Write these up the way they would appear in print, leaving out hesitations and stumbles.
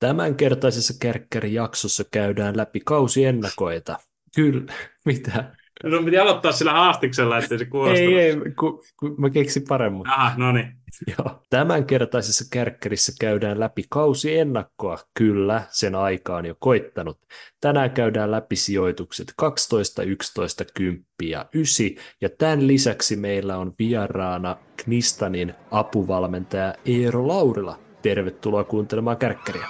Tämänkertaisessa Kärkkäri-jaksossa käydään läpi kausiennakoita. Kyllä, mitä? No piti aloittaa sillä haastiksella, ettei se kuulostanut. Ei, kun mä keksin paremmin. Aha, no niin. Joo. Tämänkertaisessa Kärkkärissä käydään läpi kausiennakkoa. Kyllä, sen aika on jo koittanut. Tänään käydään läpi sijoitukset 12, 11, 10 ja 9. Ja tämän lisäksi meillä on vieraana Knistanin apuvalmentaja Eero Laurila. Tervetuloa kuuntelemaan Kärkkäriä.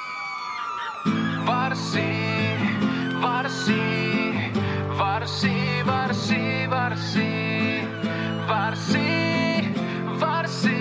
Varsi, varsi, varsi, varsi, varsi, varsi, varsi,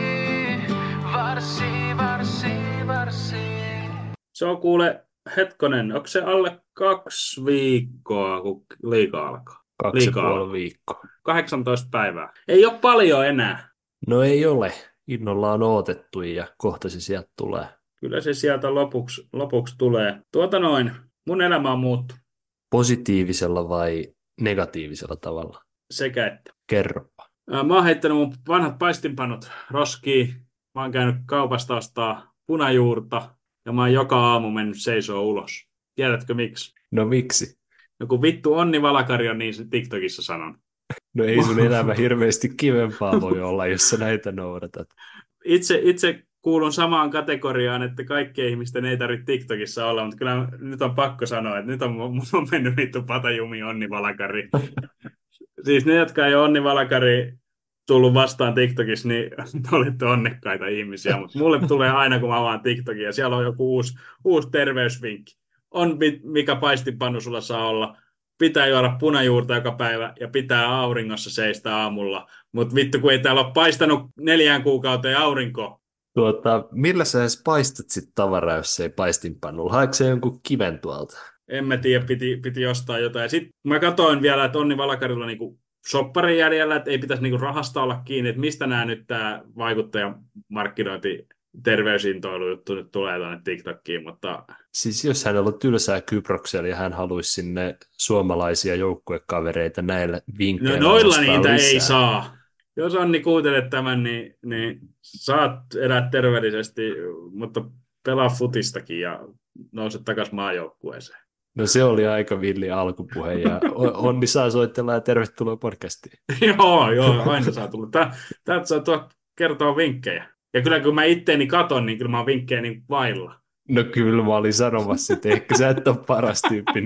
varsi, varsi, varsi. Se on kuule, hetkonen, onko se alle 2 viikkoa, kun liiga alkaa? Kaksi ja Liiga puoli alkaa. viikkoa. 18 päivää. Ei ole paljon enää. No ei ole. Innolla on odotettu ja kohta se sieltä tulee. Kyllä se sieltä lopuksi tulee. Mun elämä on muuttunut Positiivisella vai negatiivisella tavalla? sekä että. Kerropa. Mä oon heittänyt mun vanhat paistinpanot roskiin. Mä oon käynyt kaupasta ostaa punajuurta ja mä oon joka aamu mennyt seisoo ulos. Tiedätkö miksi? No miksi? No kun vittu Onni Valakari on, niin se TikTokissa sanon. No ei sun elämä hirveästi kivempaa voi olla, jos sä näitä noudatat. Itse kuulun samaan kategoriaan, että kaikkien ihmisten ei tarvitse TikTokissa olla, mutta kyllä nyt on pakko sanoa, että nyt on mun on mennyt vittu patajumi Onni Valakari. Siis ne, jotka ei ole Onni Valakari tullut vastaan TikTokissa, niin te olette onnekkaita ihmisiä, mutta mulle tulee aina, kun mä avaan TikTokia, ja siellä on joku uusi terveysvinkki. Mikä paistinpannu sulla saa olla. Pitää juoda punajuurta joka päivä ja pitää auringossa seistä aamulla. Mutta vittu, kun ei täällä ole paistanut 4 kuukauteen aurinko. Millä sä edes paistat sit tavaraa, jos se ei paistinpannulla? Haetko se jonkun kiven tuolta? En mä tiedä, piti jostain jotain. Sitten mä katsoin vielä, että Onni Valakarilla niinku shopparin jäljellä, että ei pitäisi niinku rahasta olla kiinni, että mistä nämä nyt tämä vaikuttajamarkkinointi terveysintoilujuttu nyt tulee tuonne TikTokiin, mutta Siis jos hänellä on tylsää Kyproksella ja hän haluaisi sinne suomalaisia joukkuekavereita näillä no, vinkkeillä noilla nostaa niitä ei lisää. saa. Jos Onni kuuntelet tämän, niin saat elää terveellisesti, mutta pelaa futistakin ja nouse takaisin maajoukkueeseen. No se oli aika villi alkupuhe ja Onni saa soitella ja tervetuloa podcastiin. Joo, aina saa tulla. Täältä saa kertoa vinkkejä. Ja kyllä kun mä itteeni katon, niin kyllä mä oon vinkkejä niin vailla. No kyllä mä olin sanomassa, että ehkä sä et ole paras tyyppi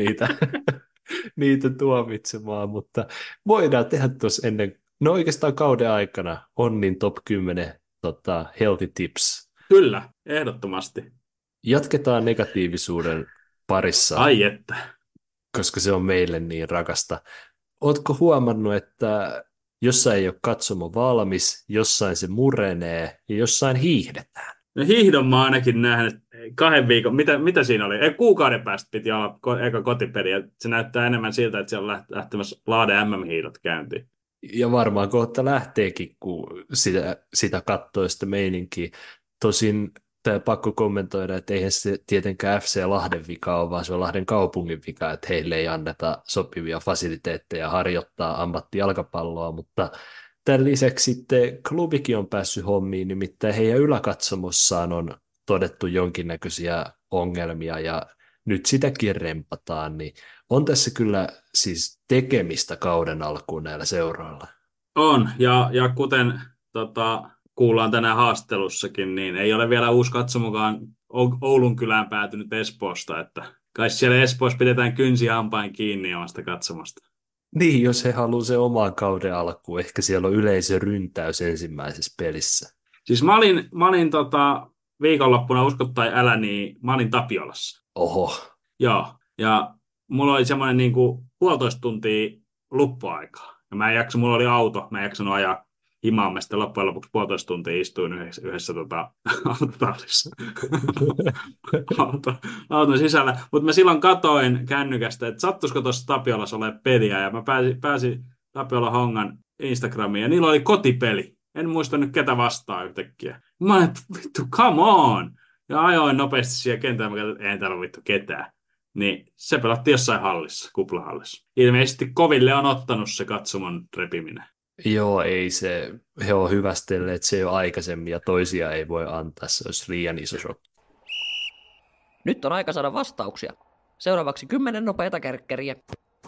niitä tuomitsemaan, mutta voidaan tehdä tuossa ennen, no oikeastaan kauden aikana Onnin top 10 healthy tips. Kyllä, ehdottomasti. Jatketaan negatiivisuuden parissa, Ai että. koska se on meille niin rakasta. Ootko huomannut, että jossain ei ole katsomo valmis, jossain se murenee ja jossain hiihdetään? No hiihdon mä oon ainakin nähnyt 2 viikon, mitä siinä oli? Ei, kuukauden päästä piti olla eka kotipeli, ja se näyttää enemmän siltä, että siellä on lähtemässä Lahden MM-hiidot käyntiin. Ja varmaan kohta lähteekin, kun sitä katsoo sitä meininkiä. Tosin tämä pakko kommentoida, että eihän se tietenkään FC Lahden vika ole, vaan se on Lahden kaupungin vika, että heille ei anneta sopivia fasiliteetteja harjoittaa ammattijalkapalloa, mutta tämän lisäksi sitten klubikin on päässyt hommiin, nimittäin heidän yläkatsomossaan on todettu jonkinnäköisiä ongelmia ja nyt sitäkin rempataan, niin on tässä kyllä siis tekemistä kauden alkuun näillä seuroilla. On, ja kuten kuullaan tänään haastattelussakin, niin ei ole vielä uusi katsomukaan Oulun kylään päätynyt Espoosta, että kai siellä Espoossa pidetään kynsi hampain kiinni omasta katsomasta. Niin, jos he haluaa se omaan kauden alkuun, ehkä siellä on yleisöryntäys ensimmäisessä pelissä. Siis mä olin viikonloppuna, uskot tai älä, niin mä olin Tapiolassa. Oho, Joo, ja mulla oli semmoinen niinku 1,5 tuntia luppuaikaa. Ja mulla oli auto, mä en jaksanut ajaa himaan, mä sitten loppujen lopuksi 1,5 tuntia istuin yhdessä autotallissa. Auton sisällä. Mutta mä silloin katoin kännykästä, että sattuisiko tuossa Tapiolassa olemaan peliä, ja mä pääsin Tapiola Hongan Instagramiin, ja niillä oli kotipeli. En muista nyt ketä vastaa yhtäkkiä. Mä olin, vittu, come on! Ja ajoin nopeasti siihen kentälle, mä katsoin, että ei täällä ole vittu ketään. Niin se pelattiin jossain hallissa, kuplahallissa. Ilmeisesti koville on ottanut se katsomon repiminen. joo, ei se, he on hyvästelleet se jo aikaisemmin ja toisia ei voi antaa, se olisi liian iso shot. Nyt on aika saada vastauksia. Seuraavaksi 10 nopeata kärkkeriä.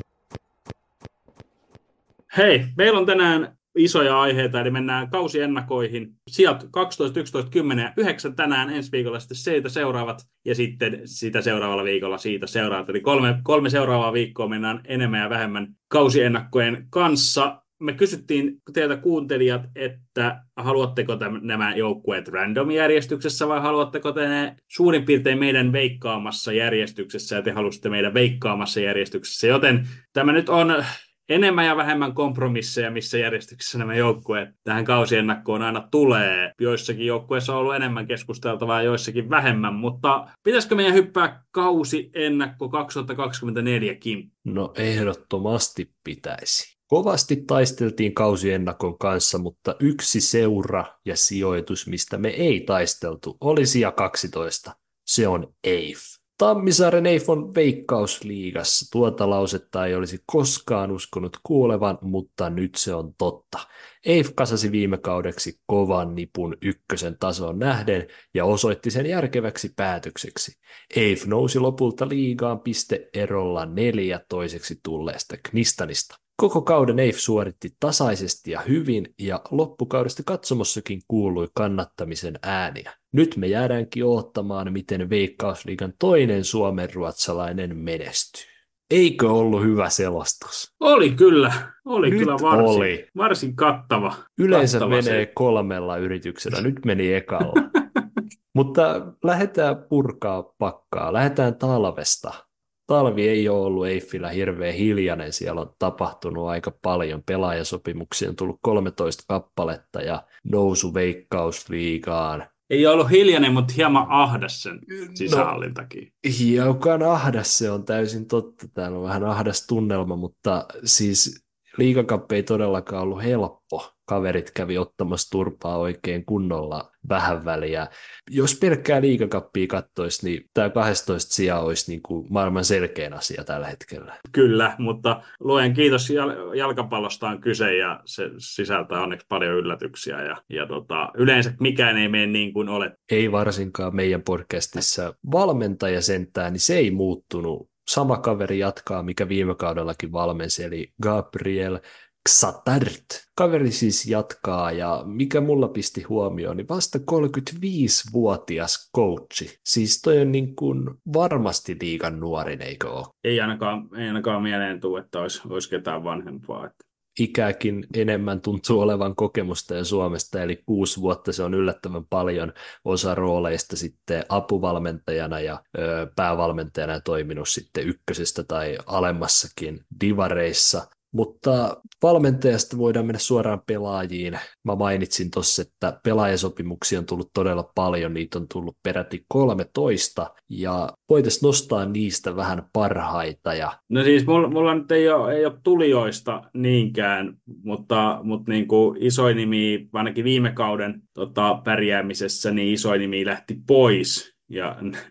Hei, meillä on tänään isoja aiheita, eli mennään kausiennakoihin. Sijat 12, 11, 10 ja 9 tänään, ensi viikolla sitten siitä seuraavat, ja sitten sitä seuraavalla viikolla siitä seuraavat. Eli kolme seuraavaa viikkoa mennään enemmän ja vähemmän kausiennakkojen kanssa. Me kysyttiin teiltä kuuntelijat, että haluatteko nämä joukkueet random-järjestyksessä vai haluatteko te ne suurin piirtein meidän veikkaamassa järjestyksessä ja te halusitte meidän veikkaamassa järjestyksessä, joten tämä nyt on enemmän ja vähemmän kompromisseja, missä järjestyksessä nämä joukkueet tähän kausiennakkoon aina tulee. Joissakin joukkueissa on ollut enemmän keskusteltavaa, joissakin vähemmän, mutta pitäisikö meidän hyppää kausiennakko 2024kin? No ehdottomasti pitäisi. Kovasti taisteltiin kausiennakon kanssa, mutta yksi seura ja sijoitus, mistä me ei taisteltu, oli sija 12. Se on EIF. Tammisaaren EIF on Veikkausliigassa. Tuota lausetta ei olisi koskaan uskonut kuulevan, mutta nyt se on totta. EIF kasasi viime kaudeksi kovan nipun ykkösen tasoon nähden ja osoitti sen järkeväksi päätökseksi. EIF nousi lopulta liigaan pisteerolla 14 tulleesta Knistanista. Koko kauden EIF suoritti tasaisesti ja hyvin, ja loppukaudesta katsomossakin kuului kannattamisen ääniä. Nyt me jäädäänkin odottamaan, miten Veikkausliigan toinen suomenruotsalainen menestyy. Eikö ollut hyvä selostus? Oli kyllä. Oli Nyt kyllä varsin kattava. Yleensä kattava menee se. 3 yrityksellä, nyt meni ekalla. Mutta lähdetään purkaa pakkaa, lähdetään talvesta. Talvi ei ole ollut EIFillä hirveän hiljainen, siellä on tapahtunut aika paljon, pelaajasopimuksia on tullut 13 kappaletta ja nousu Veikkausliigaan. Ei ollut hiljainen, mutta hieman ahdas sen sisähallintakin. Hiukan ahdas se on täysin totta, täällä on vähän ahdas tunnelma, mutta siis liigakappi ei todellakaan ollut helppo. Kaverit kävi ottamassa turpaa oikein kunnolla vähän väliä. Jos pelkkää liigakappia katsoisi, niin tämä 12 sija olisi niin kuin maailman selkein asia tällä hetkellä. Kyllä, mutta luojan kiitos, jalkapallosta on kyse ja se sisältää onneksi paljon yllätyksiä. Ja yleensä mikään ei mene niin kuin olet. Ei varsinkaan meidän podcastissa. Valmentaja sentään, niin se ei muuttunut. Sama kaveri jatkaa, mikä viime kaudellakin valmensi, eli Gabriel Xatart. Kaveri siis jatkaa, ja mikä mulla pisti huomioon, niin vasta 35-vuotias coachi. Siis toi on niin kuin varmasti liigan nuorin, eikö ole? Ei ainakaan mieleen tule, että olisi ketään vanhempaa. Että. Ikääkin enemmän tuntuu olevan kokemusta ja Suomesta, eli 6 vuotta se on yllättävän paljon, osa rooleista sitten apuvalmentajana ja päävalmentajana toiminut sitten ykkösestä tai alemmassakin divareissa. Mutta valmentajasta voidaan mennä suoraan pelaajiin. Mä mainitsin tuossa, että pelaajasopimuksia on tullut todella paljon, niitä on tullut peräti 13, ja voitaisiin nostaa niistä vähän parhaita. No siis mulla nyt ei ole tulijoista niinkään, mutta niin kuin isoin nimi, ainakin viime kauden pärjäämisessä, niin isoin nimi lähti pois, ja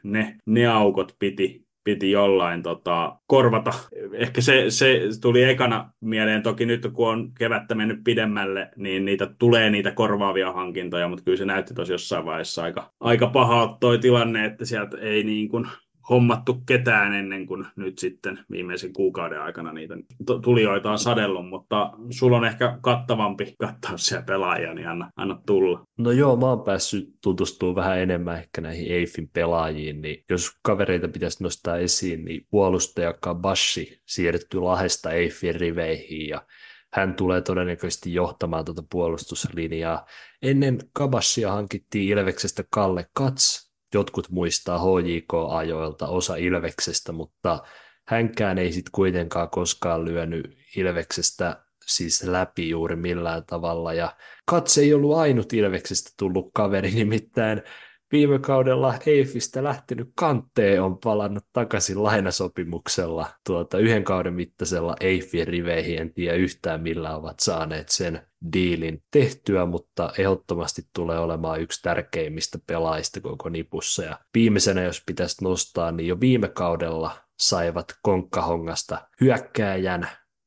ne aukot piti jollain korvata. Ehkä se tuli ekana mieleen, toki nyt kun on kevättä mennyt pidemmälle, niin niitä korvaavia hankintoja, mutta kyllä se näytti tosi jossain vaiheessa aika pahalta toi tilanne, että sieltä ei niin kuin hommattu ketään ennen kuin nyt sitten viimeisen kuukauden aikana niitä tulijoita on sadellut, mutta sulla on ehkä kattavampi kattaus siellä pelaajia, niin anna tulla. No joo, mä oon päässyt tutustumaan vähän enemmän ehkä näihin EIFin pelaajiin, niin jos kavereita pitäisi nostaa esiin, niin puolustaja Kabashi siirtyy Lahdesta EIFin riveihin, ja hän tulee todennäköisesti johtamaan tuota puolustuslinjaa. Ennen Kabashia hankittiin Ilveksestä Kalle Kats. Jotkut muistaa HJK-ajoilta, osa Ilveksestä, mutta hänkään ei sitten kuitenkaan koskaan lyönyt Ilveksestä siis läpi juuri millään tavalla. Ja Kats ei ollut ainut Ilveksestä tullut kaveri, nimittäin viime kaudella EIFistä lähtenyt Kanttee on palannut takaisin lainasopimuksella yhden kauden mittaisella EIFin riveihin. En tiedä yhtään millä ovat saaneet sen diilin tehtyä, mutta ehdottomasti tulee olemaan yksi tärkeimmistä pelaajista koko nipussa. Ja viimeisenä, jos pitäisi nostaa, niin jo viime kaudella saivat Konkkahongasta hyökkääjän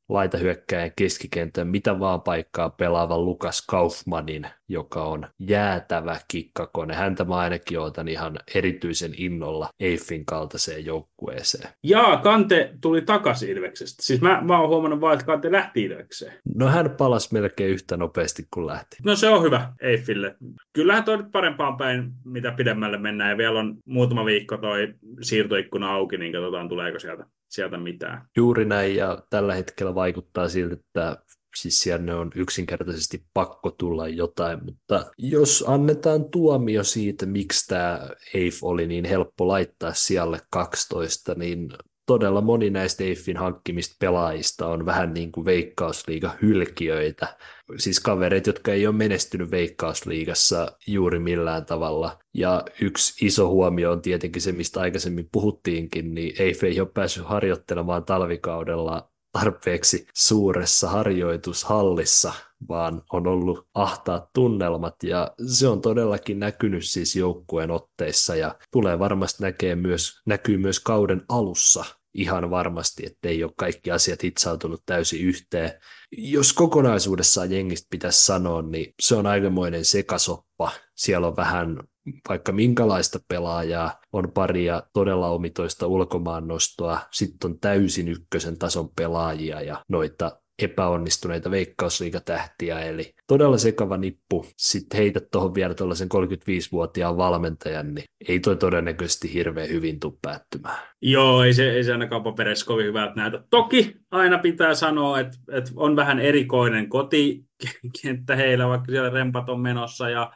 laitahyökkäjän keskikentän mitä vaan paikkaa pelaavan Lukas Kaufmanin, joka on jäätävä kikkakone. Häntä mä ainakin otan ihan erityisen innolla Eiffin kaltaiseen joukkueeseen. Jaa, Kante tuli takaisin Ilveksestä. Siis mä oon huomannut vaan, että Kante lähti Ilvekseen. No hän palasi melkein yhtä nopeasti kuin lähti. No se on hyvä Eiffille. Kyllähän toi nyt parempaan päin, mitä pidemmälle mennään. Ja vielä on muutama viikko toi siirtoikkuna auki, niin katsotaan tuleeko sieltä mitään. Juuri näin, ja tällä hetkellä vaikuttaa siltä, että siis siellä on yksinkertaisesti pakko tulla jotain, mutta jos annetaan tuomio siitä, miksi tämä Eiff oli niin helppo laittaa sijalle 12, niin todella moni näistä Eiffin hankkimista pelaajista on vähän niin kuin Veikkausliiga-hylkiöitä. Siis kavereita, jotka ei ole menestynyt Veikkausliigassa juuri millään tavalla. Ja yksi iso huomio on tietenkin se, mistä aikaisemmin puhuttiinkin, niin Eiff ei ole päässyt harjoittelemaan talvikaudella tarpeeksi suuressa harjoitushallissa, vaan on ollut ahtaat tunnelmat, ja se on todellakin näkynyt siis joukkueen otteissa, ja tulee varmasti näkyy myös kauden alussa ihan varmasti, ettei ole kaikki asiat hitsautunut täysin yhteen. Jos kokonaisuudessaan jengistä pitäisi sanoa, niin se on aikamoinen sekasoppa. Siellä on vähän vaikka minkälaista pelaajaa, on paria todella omitoista ulkomaan nostoa, sitten on täysin ykkösen tason pelaajia ja noita epäonnistuneita veikkausliigatähtiä, eli todella sekava nippu. Sitten heitä tuohon vielä tuollaisen 35-vuotiaan valmentajan, niin ei toi todennäköisesti hirveän hyvin tule päättymään. Joo, ei se ainakaan paperissa kovin hyvältä näytä. Toki aina pitää sanoa, että on vähän erikoinen kotikenttä heillä, vaikka siellä rempat on menossa ja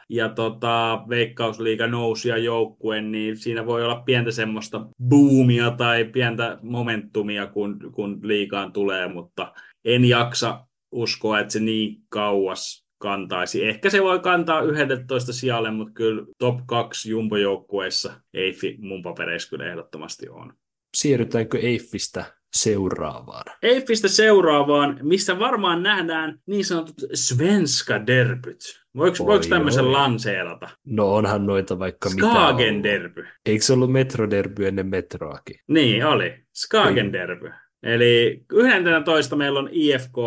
Veikkausliiga nousia joukkue, niin siinä voi olla pientä semmoista boomia tai pientä momentumia, kun liigaan tulee, mutta en jaksa uskoa, että se niin kauas kantaisi. Ehkä se voi kantaa 11 sijalle, mutta kyllä top 2 jumbo-joukkueissa Eiffi mun papereissa kyllä ehdottomasti on. Siirrytäänkö Eiffistä seuraavaan? Eiffistä seuraavaan, missä varmaan nähdään niin sanotut svenska derbyt. Voiko tämmöisen lanseerata? No onhan noita vaikka mitä Skagen derby. Eikö se ollut metroderby ennen metroakin? Niin, oli. Skagen derby. Eli 11 meillä on IFK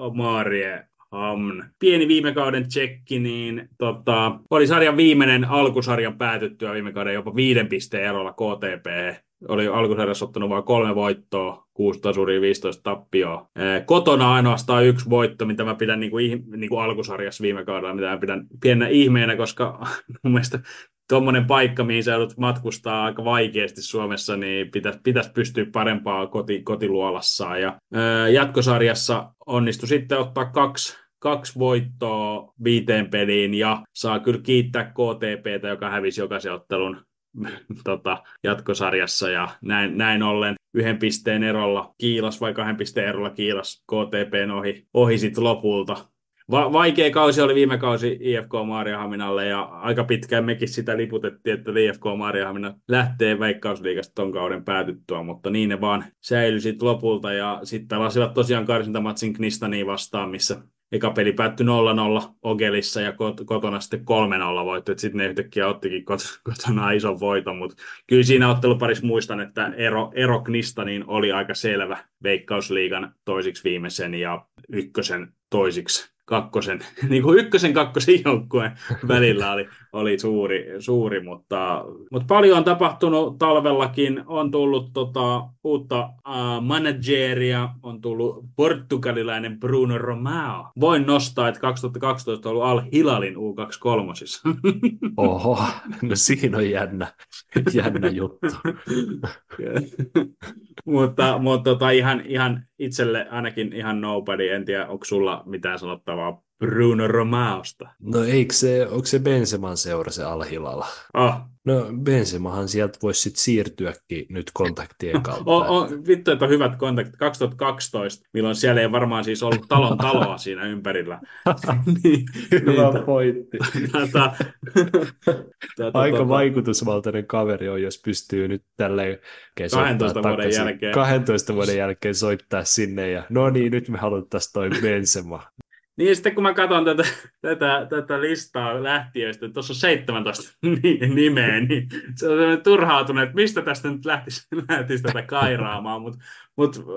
Mariehamn. Pieni viime kauden tsekki, niin oli sarjan viimeinen alkusarjan päätyttyä viime kauden jopa 5 pisteen erolla KTP. Oli alkusarjassa ottanut vain 3 voittoa, 6 tasuria, 15 tappioa. Kotona ainoastaan 1 voitto, mitä mä pidän niin kuin alkusarjassa viime kaudella, mitä mä pidän pienenä ihmeenä, koska mun mielestä tuommoinen paikka, mihin sä joudut matkustaa aika vaikeasti Suomessa, niin pitäisi pystyä parempaa kotiluolassaan. Ja jatkosarjassa onnistui sitten ottaa 2 voittoa 5 peliin ja saa kyllä kiittää KTPtä, joka hävisi jokaisen ottelun jatkosarjassa ja näin ollen 1 pisteen erolla kiilas vai 2 pisteen erolla kiilas KTPn ohi sitten lopulta. Vaikea kausi oli viime kausi IFK Maariahaminalle ja aika pitkään mekin sitä liputettiin, että IFK Maariahamina lähtee Veikkausliigasta ton kauden päätyttyä, mutta niin ne vaan säilyi sitten lopulta ja sitten pelasivat tosiaan karsintamatsin Knistaniin vastaan, missä eka peli päättyi 0-0 Ogelissa ja kotona sitten 3-0 voitto, että sitten ne yhtäkkiä ottikin kotona ison voiton, mutta kyllä siinä otteluparissa muistan, että ero Knistaniin oli aika selvä Veikkausliigan toisiksi viimeisen ja ykkösen toisiksi. Niin kuin 1-2 joukkueen välillä oli suuri mutta paljon on tapahtunut talvellakin. On tullut uutta manageria, on tullut portugalilainen Bruno Romao. Voin nostaa, että 2012 on ollut Al Hilalin U23. Oho, no siinä on jännä juttu. mutta ihan itselle ainakin ihan nobody. En tiedä, onko sulla mitään sanottavaa Bruno Romaosta? No onko se Benzeman seura se Al Hilal? No Benzemahan sieltä voisi sitten siirtyäkin nyt kontaktien kautta. Vittu, että on hyvät kontaktit. 2012, milloin siellä ei varmaan siis ollut taloa siinä ympärillä. Hyvä pointti. Aika vaikutusvaltainen kaveri on, jos pystyy nyt tälleen 12 vuoden jälkeen soittaa sinne ja no niin, nyt me haluttaisiin toi Benzema. Niin sitten kun mä katson tätä listaa lähtiöistä, tuossa on 17 nimeä, niin se on turhautunut, että mistä tästä nyt lähtisi tätä kairaamaan, mutta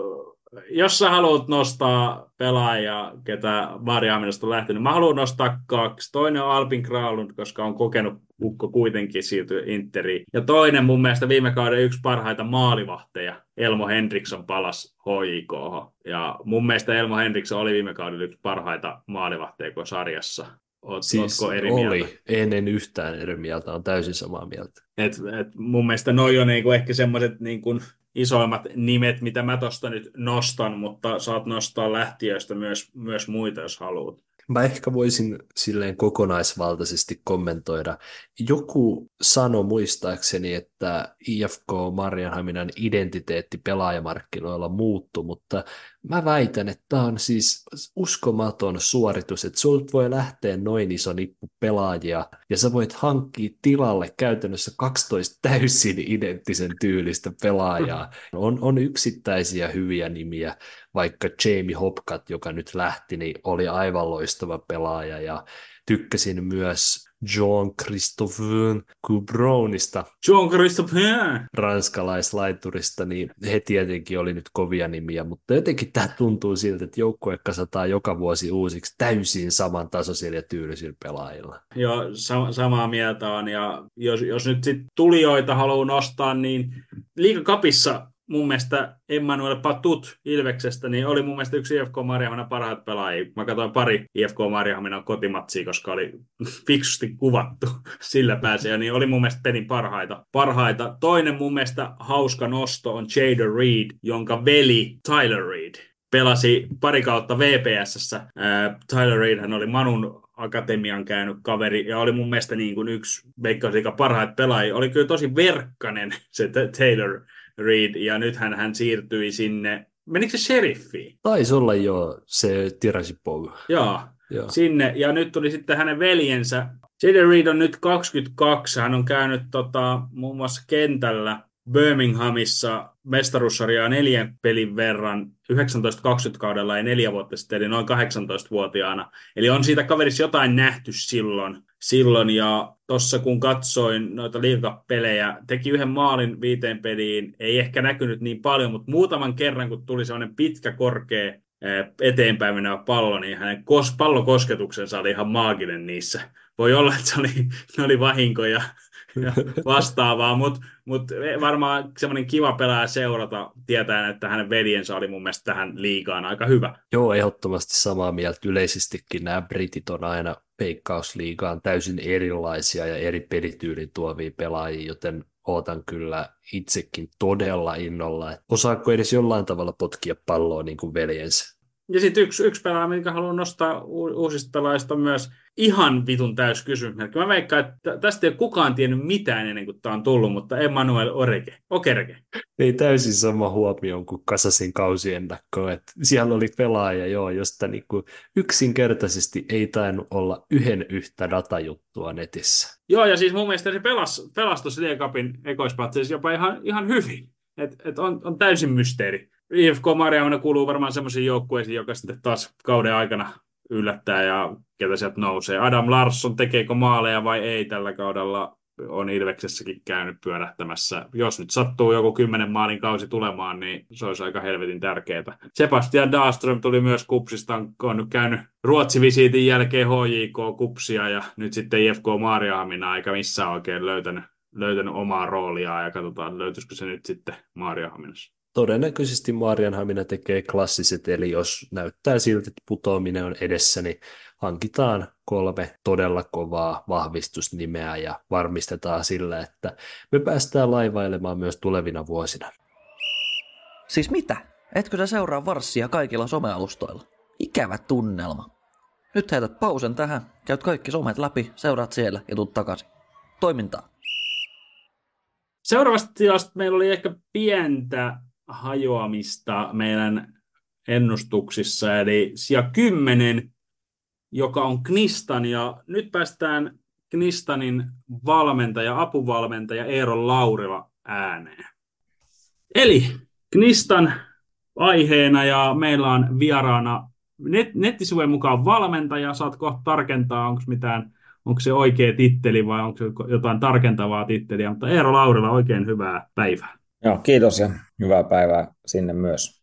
jos sä haluat nostaa pelaajia, ketä Maariahaminasta on lähtenyt, mä haluan nostaa kaksi. Toinen on Albin Granlund, koska on kokenut ukko kuitenkin siirtyä Interiin. Ja toinen mun mielestä viime kauden yksi parhaita maalivahteja, Elmo Henriksson palasi HJK:hon. Ja mun mielestä Elmo Henriksson oli viime kauden yksi parhaita maalivahteja kuin sarjassa. Siis Ootko eri mieltä? oli, en yhtään eri mieltä, on täysin samaa mieltä. Mun mielestä noi on niinku ehkä semmoiset niinku isoimmat nimet, mitä mä tosta nyt nostan, mutta saat nostaa lähtiöistä myös muita, jos haluat. Mä ehkä voisin silleen kokonaisvaltaisesti kommentoida. Joku sanoi muistaakseni, että IFK Marianhaminan identiteetti pelaajamarkkinoilla muuttui, mutta mä väitän, että tämä on siis uskomaton suoritus, että sulta voi lähteä noin iso nippu pelaajia ja sä voit hankkia tilalle käytännössä 12 täysin identtisen tyylistä pelaajaa. On yksittäisiä hyviä nimiä, vaikka Jamie Hopcat, joka nyt lähti, niin oli aivan loistava pelaaja ja tykkäsin myös Jean-Christophe Coubronista, Jean-Christophe! ranskalaislaiturista, niin he tietenkin oli nyt kovia nimiä, mutta jotenkin tämä tuntuu siltä, että joukkue kasataan joka vuosi uusiksi täysin samantasoisilla ja tyylisillä pelaajilla. Joo, samaa mieltä on, ja jos nyt sit tulijoita haluaa nostaa, niin Liigacupissa mun mielestä Emmanuel Patut Ilveksestä niin oli mun mielestä yksi IFK Maarianhaminan parhaat pelaajia. Mä katsoin pari IFK Maarianhaminan kotimatsia, koska oli fiksusti kuvattu sillä pääsee, niin oli mun mielestä pelin parhaita. Toinen mun mielestä hauska nosto on Jader Reed, jonka veli Tyler Reed pelasi pari kautta VPS:ssä. Tyler Reed hän oli Manun akatemian käynyt kaveri ja oli mun mielestä niin kuin yksi Veikkausliigan parhaita pelaajia. Oli kyllä tosi verkkanen se Taylor Reed, ja nythän hän siirtyi sinne, menikö se Sheriffiin? Taisi olla jo se Tiraspol. Joo, sinne, ja nyt tuli sitten hänen veljensä. Jaden Reed on nyt 22, hän on käynyt muun muassa kentällä Birminghamissa mestaruussarjaa 4 pelin verran 19-20 kaudella ja 4 vuotta sitten, eli noin 18-vuotiaana. Eli on siitä kaverissa jotain nähty silloin ja tuossa kun katsoin noita liigapelejä, teki 1 maalin 5 peliin, ei ehkä näkynyt niin paljon, mutta muutaman kerran kun tuli sellainen pitkä, korkea eteenpäin menevä pallo, niin hänen pallokosketuksensa oli ihan maaginen niissä. Voi olla, että ne oli vahinkoja ja vastaavaa, mutta varmaan semmoinen kiva pelaaja seurata, tietäen, että hänen veljensä oli mun mielestä tähän liigaan aika hyvä. Joo, ehdottomasti samaa mieltä. Yleisestikin nämä britit on aina Veikkausliigaan täysin erilaisia ja eri pelityylin tuovia pelaajia, joten ootan kyllä itsekin todella innolla, että osaako edes jollain tavalla potkia palloa niin kuin veljensä. Ja sitten yksi pelaaja, minkä haluan nostaa uusista pelaajista myös ihan vitun täys kysymysmerkki. Mä veikkaan, että tästä ei ole kukaan tiennyt mitään ennen kuin tämä on tullut, mutta Emmanuel Okerke. Ei täysin sama huomioon kuin kasasin kausiennakkoon, että siellä oli pelaaja, josta niinku yksinkertaisesti ei tainnut olla yhtä datajuttua netissä. Joo, ja siis mun mielestä se pelastui Liigacupin ekoispatseissa jopa ihan hyvin. Et on täysin mysteeri. IFK Marianhamina kuuluu varmaan semmoisiin joukkueisiin, joka sitten taas kauden aikana yllättää ja ketä sieltä nousee. Adam Larsson, tekeekö maaleja vai ei tällä kaudella, on Ilveksessäkin käynyt pyörähtämässä. Jos nyt sattuu joku 10 maalin kausi tulemaan, niin se olisi aika helvetin tärkeää. Sebastian Dahlström tuli myös KuPsista, on nyt käynyt Ruotsi-visiitin jälkeen HJK-KuPsia ja nyt sitten IFK Maarianhamina eikä missään oikein löytänyt omaa rooliaan ja katsotaan löytyisikö se nyt sitten Maarianhaminassa. Todennäköisesti Maarianhamina tekee klassiset, eli jos näyttää siltä, että putoaminen on edessä, niin hankitaan 3 todella kovaa vahvistusnimeä ja varmistetaan sillä, että me päästään laivailemaan myös tulevina vuosina. Siis mitä? Etkö sä seuraa Varssia kaikilla somealustoilla? Ikävä tunnelma. Nyt heität pausen tähän, käyt kaikki somet läpi, seuraat siellä ja tuut takaisin. Toimintaa. Seuraavasta tilasta meillä oli ehkä pientä hajoamista meidän ennustuksissa, eli sija 10, joka on Knistan, ja nyt päästään Knistanin apuvalmentaja Eero Laurila ääneen. Eli Knistan aiheena, ja meillä on vieraana nettisivujen mukaan valmentaja, saat kohta tarkentaa, onko se oikea titteli vai onko se jotain tarkentavaa titteliä, mutta Eero Laurila, oikein hyvää päivää. Joo, kiitos ja hyvää päivää sinne myös.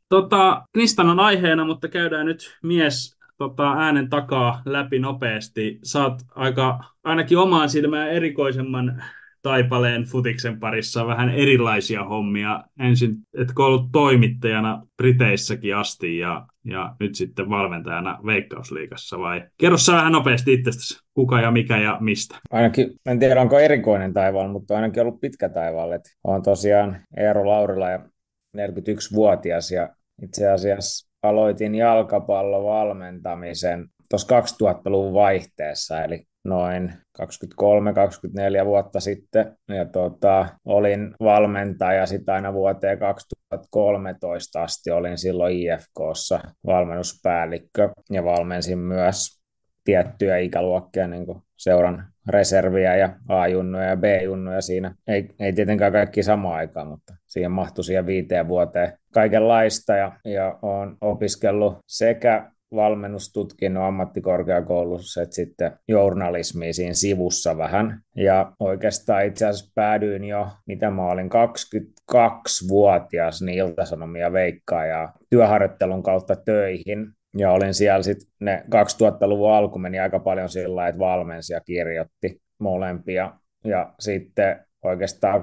Knistan on aiheena, mutta käydään nyt mies äänen takaa läpi nopeasti. Saat ainakin omaan silmään erikoisemman taipaleen futiksen parissa vähän erilaisia hommia. Ensin, etkö ollut toimittajana Briteissäkin asti ja nyt sitten valmentajana Veikkausliigassa vai? Kerro sä vähän nopeasti itsestäsi, kuka ja mikä ja mistä. Ainakin, en tiedä onko erikoinen taivaalla, mutta ainakin ollut pitkä taivaalla. Olen tosiaan Eero Laurila ja 41-vuotias ja itse asiassa aloitin jalkapallovalmentamisen tuossa 2000-luvun vaihteessa, eli noin 23-24 vuotta sitten. Ja olin valmentaja sitten aina vuoteen 2013 asti. Olin silloin IFK:ssa valmennuspäällikkö ja valmensin myös tiettyjä ikäluokkia, niin kuin seuran reserviä ja A-junnuja ja B-junnuja siinä. Ei tietenkään kaikki samaan aikaan, mutta siihen mahtui siihen 5 vuoteen kaikenlaista ja olen opiskellut sekä valmennustutkinnon ammattikorkeakoulussa että sitten journalismia siinä sivussa vähän. Ja oikeastaan itse asiassa päädyin jo, mitä mä olin 22-vuotias, niin Ilta-Sanomia Veikkaa ja työharjoittelun kautta töihin. Ja olin siellä sitten, ne 2000-luvun alku meni aika paljon sillä lailla, että valmensi ja kirjoitti molempia. Ja sitten oikeastaan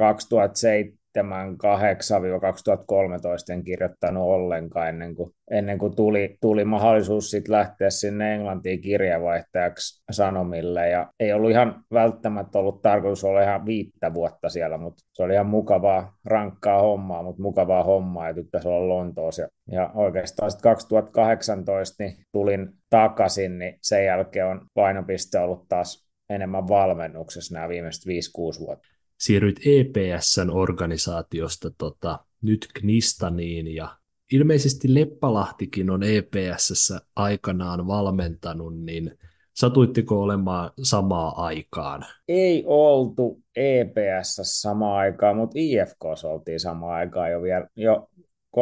2007-2013 en kirjoittanut ollenkaan ennen kuin tuli mahdollisuus sit lähteä sinne Englantiin kirjeenvaihtajaksi Sanomille. Ja ei ollut ihan välttämättä ollut tarkoitus olla ihan 5 vuotta siellä, mutta se oli ihan mukavaa, rankkaa hommaa, mutta mukavaa hommaa ja tykkäsi olla Lontoossa. Ja oikeastaan sitten 2018 niin tulin takaisin, niin sen jälkeen on painopiste ollut taas enemmän valmennuksessa nämä viimeiset 5-6 vuotta. Siirryit EPSn organisaatiosta nyt Knistaniin ja ilmeisesti Leppälahtikin on EPSssä aikanaan valmentanut, niin satuitteko olemaan samaan aikaan? Ei oltu EPSssä samaan aikaan, mutta IFK:ssa oltiin samaan aikaan jo 13-14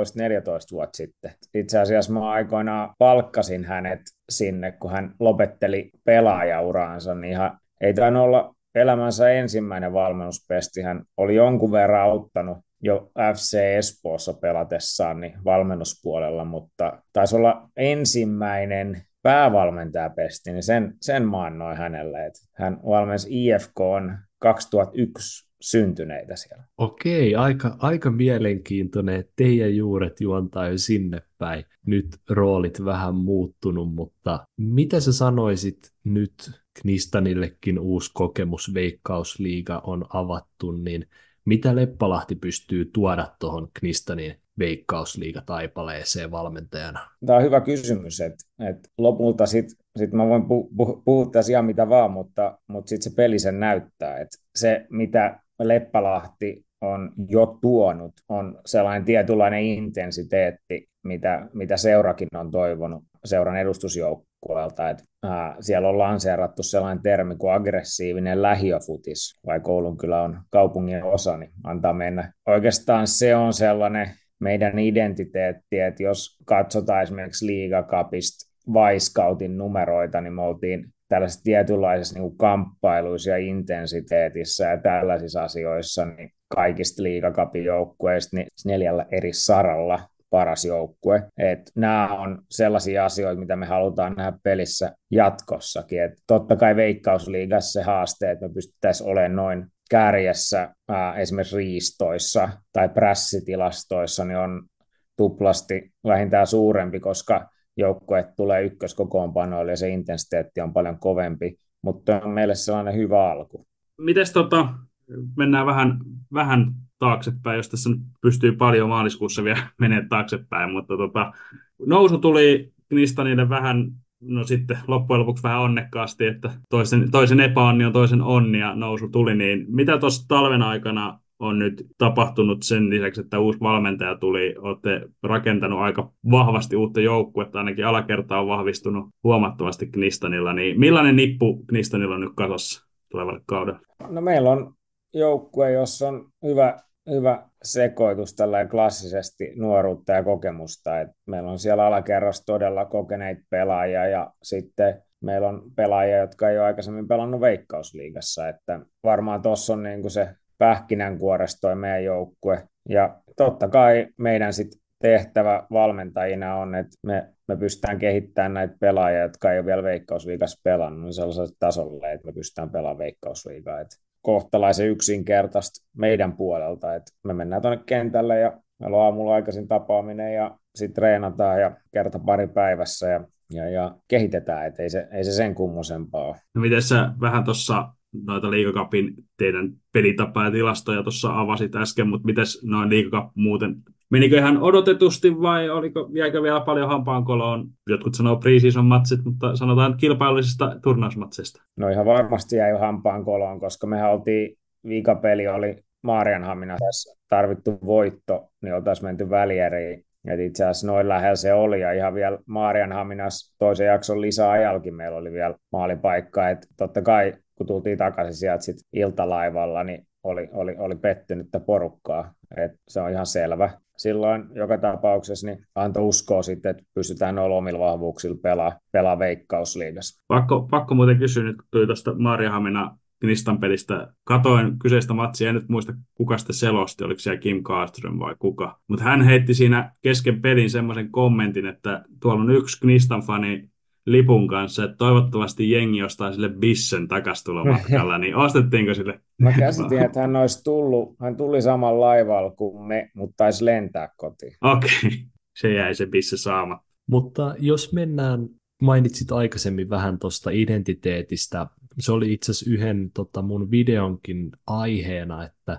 vuotta sitten. Itse asiassa mä aikoinaan palkkasin hänet sinne, kun hän lopetteli pelaajauraansa, niin ei tainnut olla elämänsä ensimmäinen valmennuspesti. Hän oli jonkun verran auttanut jo FC Espoossa pelatessaan niin valmennuspuolella, mutta taisi olla ensimmäinen päävalmentajapesti, niin sen mä annoin hänelle. Että hän valmensi IFK:n 2001 syntyneitä siellä. Okei, aika mielenkiintoinen, että teidän juuret juontaa jo sinne päin. Nyt roolit vähän muuttunut, mutta mitä sä sanoisit nyt Knistanillekin uusi kokemus, Veikkausliiga on avattu, niin mitä Leppälahti pystyy tuoda tuohon Knistanin Veikkausliiga-taipaleeseen valmentajana? Tämä on hyvä kysymys, että lopulta sit mä voin puhua tässä ihan mitä vaan, mutta sitten se peli sen näyttää, että se mitä Leppälahti on jo tuonut, on sellainen tietynlainen intensiteetti, mitä seurakin on toivonut seuran edustusjoukkueelta. Siellä on lanseerattu sellainen termi kuin aggressiivinen lähiöfutis, vaikka Oulun kyllä on kaupungin osa, niin antaa mennä. Oikeastaan se on sellainen meidän identiteetti, että jos katsotaan esimerkiksi Liigacupista Vaiscoutin numeroita, niin me oltiin tällaisissa tietynlaisissa niin kuin kamppailuissa ja intensiteetissä ja tällaisissa asioissa niin kaikista Liigacupin joukkueista niin 4 eri saralla paras joukkue. Nämä on sellaisia asioita, mitä me halutaan nähdä pelissä jatkossakin. Totta kai Veikkausliigassa se haaste, että me pystyttäisiin olemaan noin kärjessä esimerkiksi riistoissa tai prässitilastoissa, niin on tuplasti vähintään suurempi, koska joukkueet tulee ykköskokoonpanoille ja se intensiteetti on paljon kovempi, mutta on meille sellainen hyvä alku. Mites mennään vähän taaksepäin, jos tässä pystyy paljon maaliskuussa vielä menemään taaksepäin, mutta nousu tuli Knistanille vähän, no sitten loppujen lopuksi vähän onnekkaasti, että toisen epäonni on toisen onni ja nousu tuli, niin mitä tuossa talven aikana on nyt tapahtunut sen lisäksi, että uusi valmentaja tuli, olette rakentanut aika vahvasti uutta joukkuetta, ainakin alakerta on vahvistunut huomattavasti Knistanilla, niin millainen nippu Knistanilla on nyt kasassa tulevalle kaudelle? No meillä on joukkue, jossa on hyvä sekoitus tällainen klassisesti nuoruutta ja kokemusta. Meillä on siellä alakerrassa todella kokeneita pelaajia ja sitten meillä on pelaajia, jotka ei ole aikaisemmin pelannut Veikkausliigassa. Että varmaan tuossa on niin kuin se pähkinänkuoressa toi meidän joukkue. Ja totta kai meidän sit tehtävä valmentajina on, että me pystytään kehittämään näitä pelaajia, jotka ei ole vielä Veikkausliigassa pelannut, niin sellaiselle tasolle, että me pystytään pelaamaan Veikkausliigaa. Että kohtalaisen yksinkertaista meidän puolelta, että me mennään tuonne kentälle ja meillä on aamulla aikaisin tapaaminen ja sitten treenataan ja kerta pari päivässä ja kehitetään, että ei se sen kummosempaa ole. No miten sä vähän tuossa noita Liigacupin teidän pelitapaa ja tilastoja tuossa avasit äsken, mutta miten noin Liigacup muuten, menikö ihan odotetusti vai jäikö vielä paljon hampaankoloon? Jotkut sanoo pre-season matsit, mutta sanotaan kilpailullisista turnausmatseista. No ihan varmasti jäi hampaankoloon, koska mehän oltiin, viikapeli oli Maarianhaminassa tarvittu voitto, niin oltaisiin menty välieriin. Et itse asiassa noin lähellä se oli, ja ihan vielä Maarianhaminassa toisen jakson lisäajalkin meillä oli vielä maalipaikka. Et totta kai, kun tultiin takaisin sieltä sit iltalaivalla, niin oli pettynyttä porukkaa. Et se on ihan selvä. Silloin joka tapauksessa niin antoi uskoa sitten, että pystytään noilla omilla vahvuuksilla pelaa Veikkausliigassa. Pakko muuten kysyä nyt, kun tuli tuosta Maarianhaminan Knistan pelistä. Katoin kyseistä matsia, en nyt muista kuka sitä selosti, oliko siellä Kim Karlström vai kuka. Mutta hän heitti siinä kesken pelin semmoisen kommentin, että tuolla on yksi Knistan-fani lipun kanssa, että toivottavasti jengi ostaa sille bissen takastulomatkalla, niin ostettiinko sille? Mä käsitin, että hän tuli saman laivalla kuin me, mutta taisi lentää kotiin. Okei, se jäi se bisse saamatta. Mutta jos mennään, mainitsit aikaisemmin vähän tuosta identiteetistä, se oli itse asiassa yhden mun videonkin aiheena, että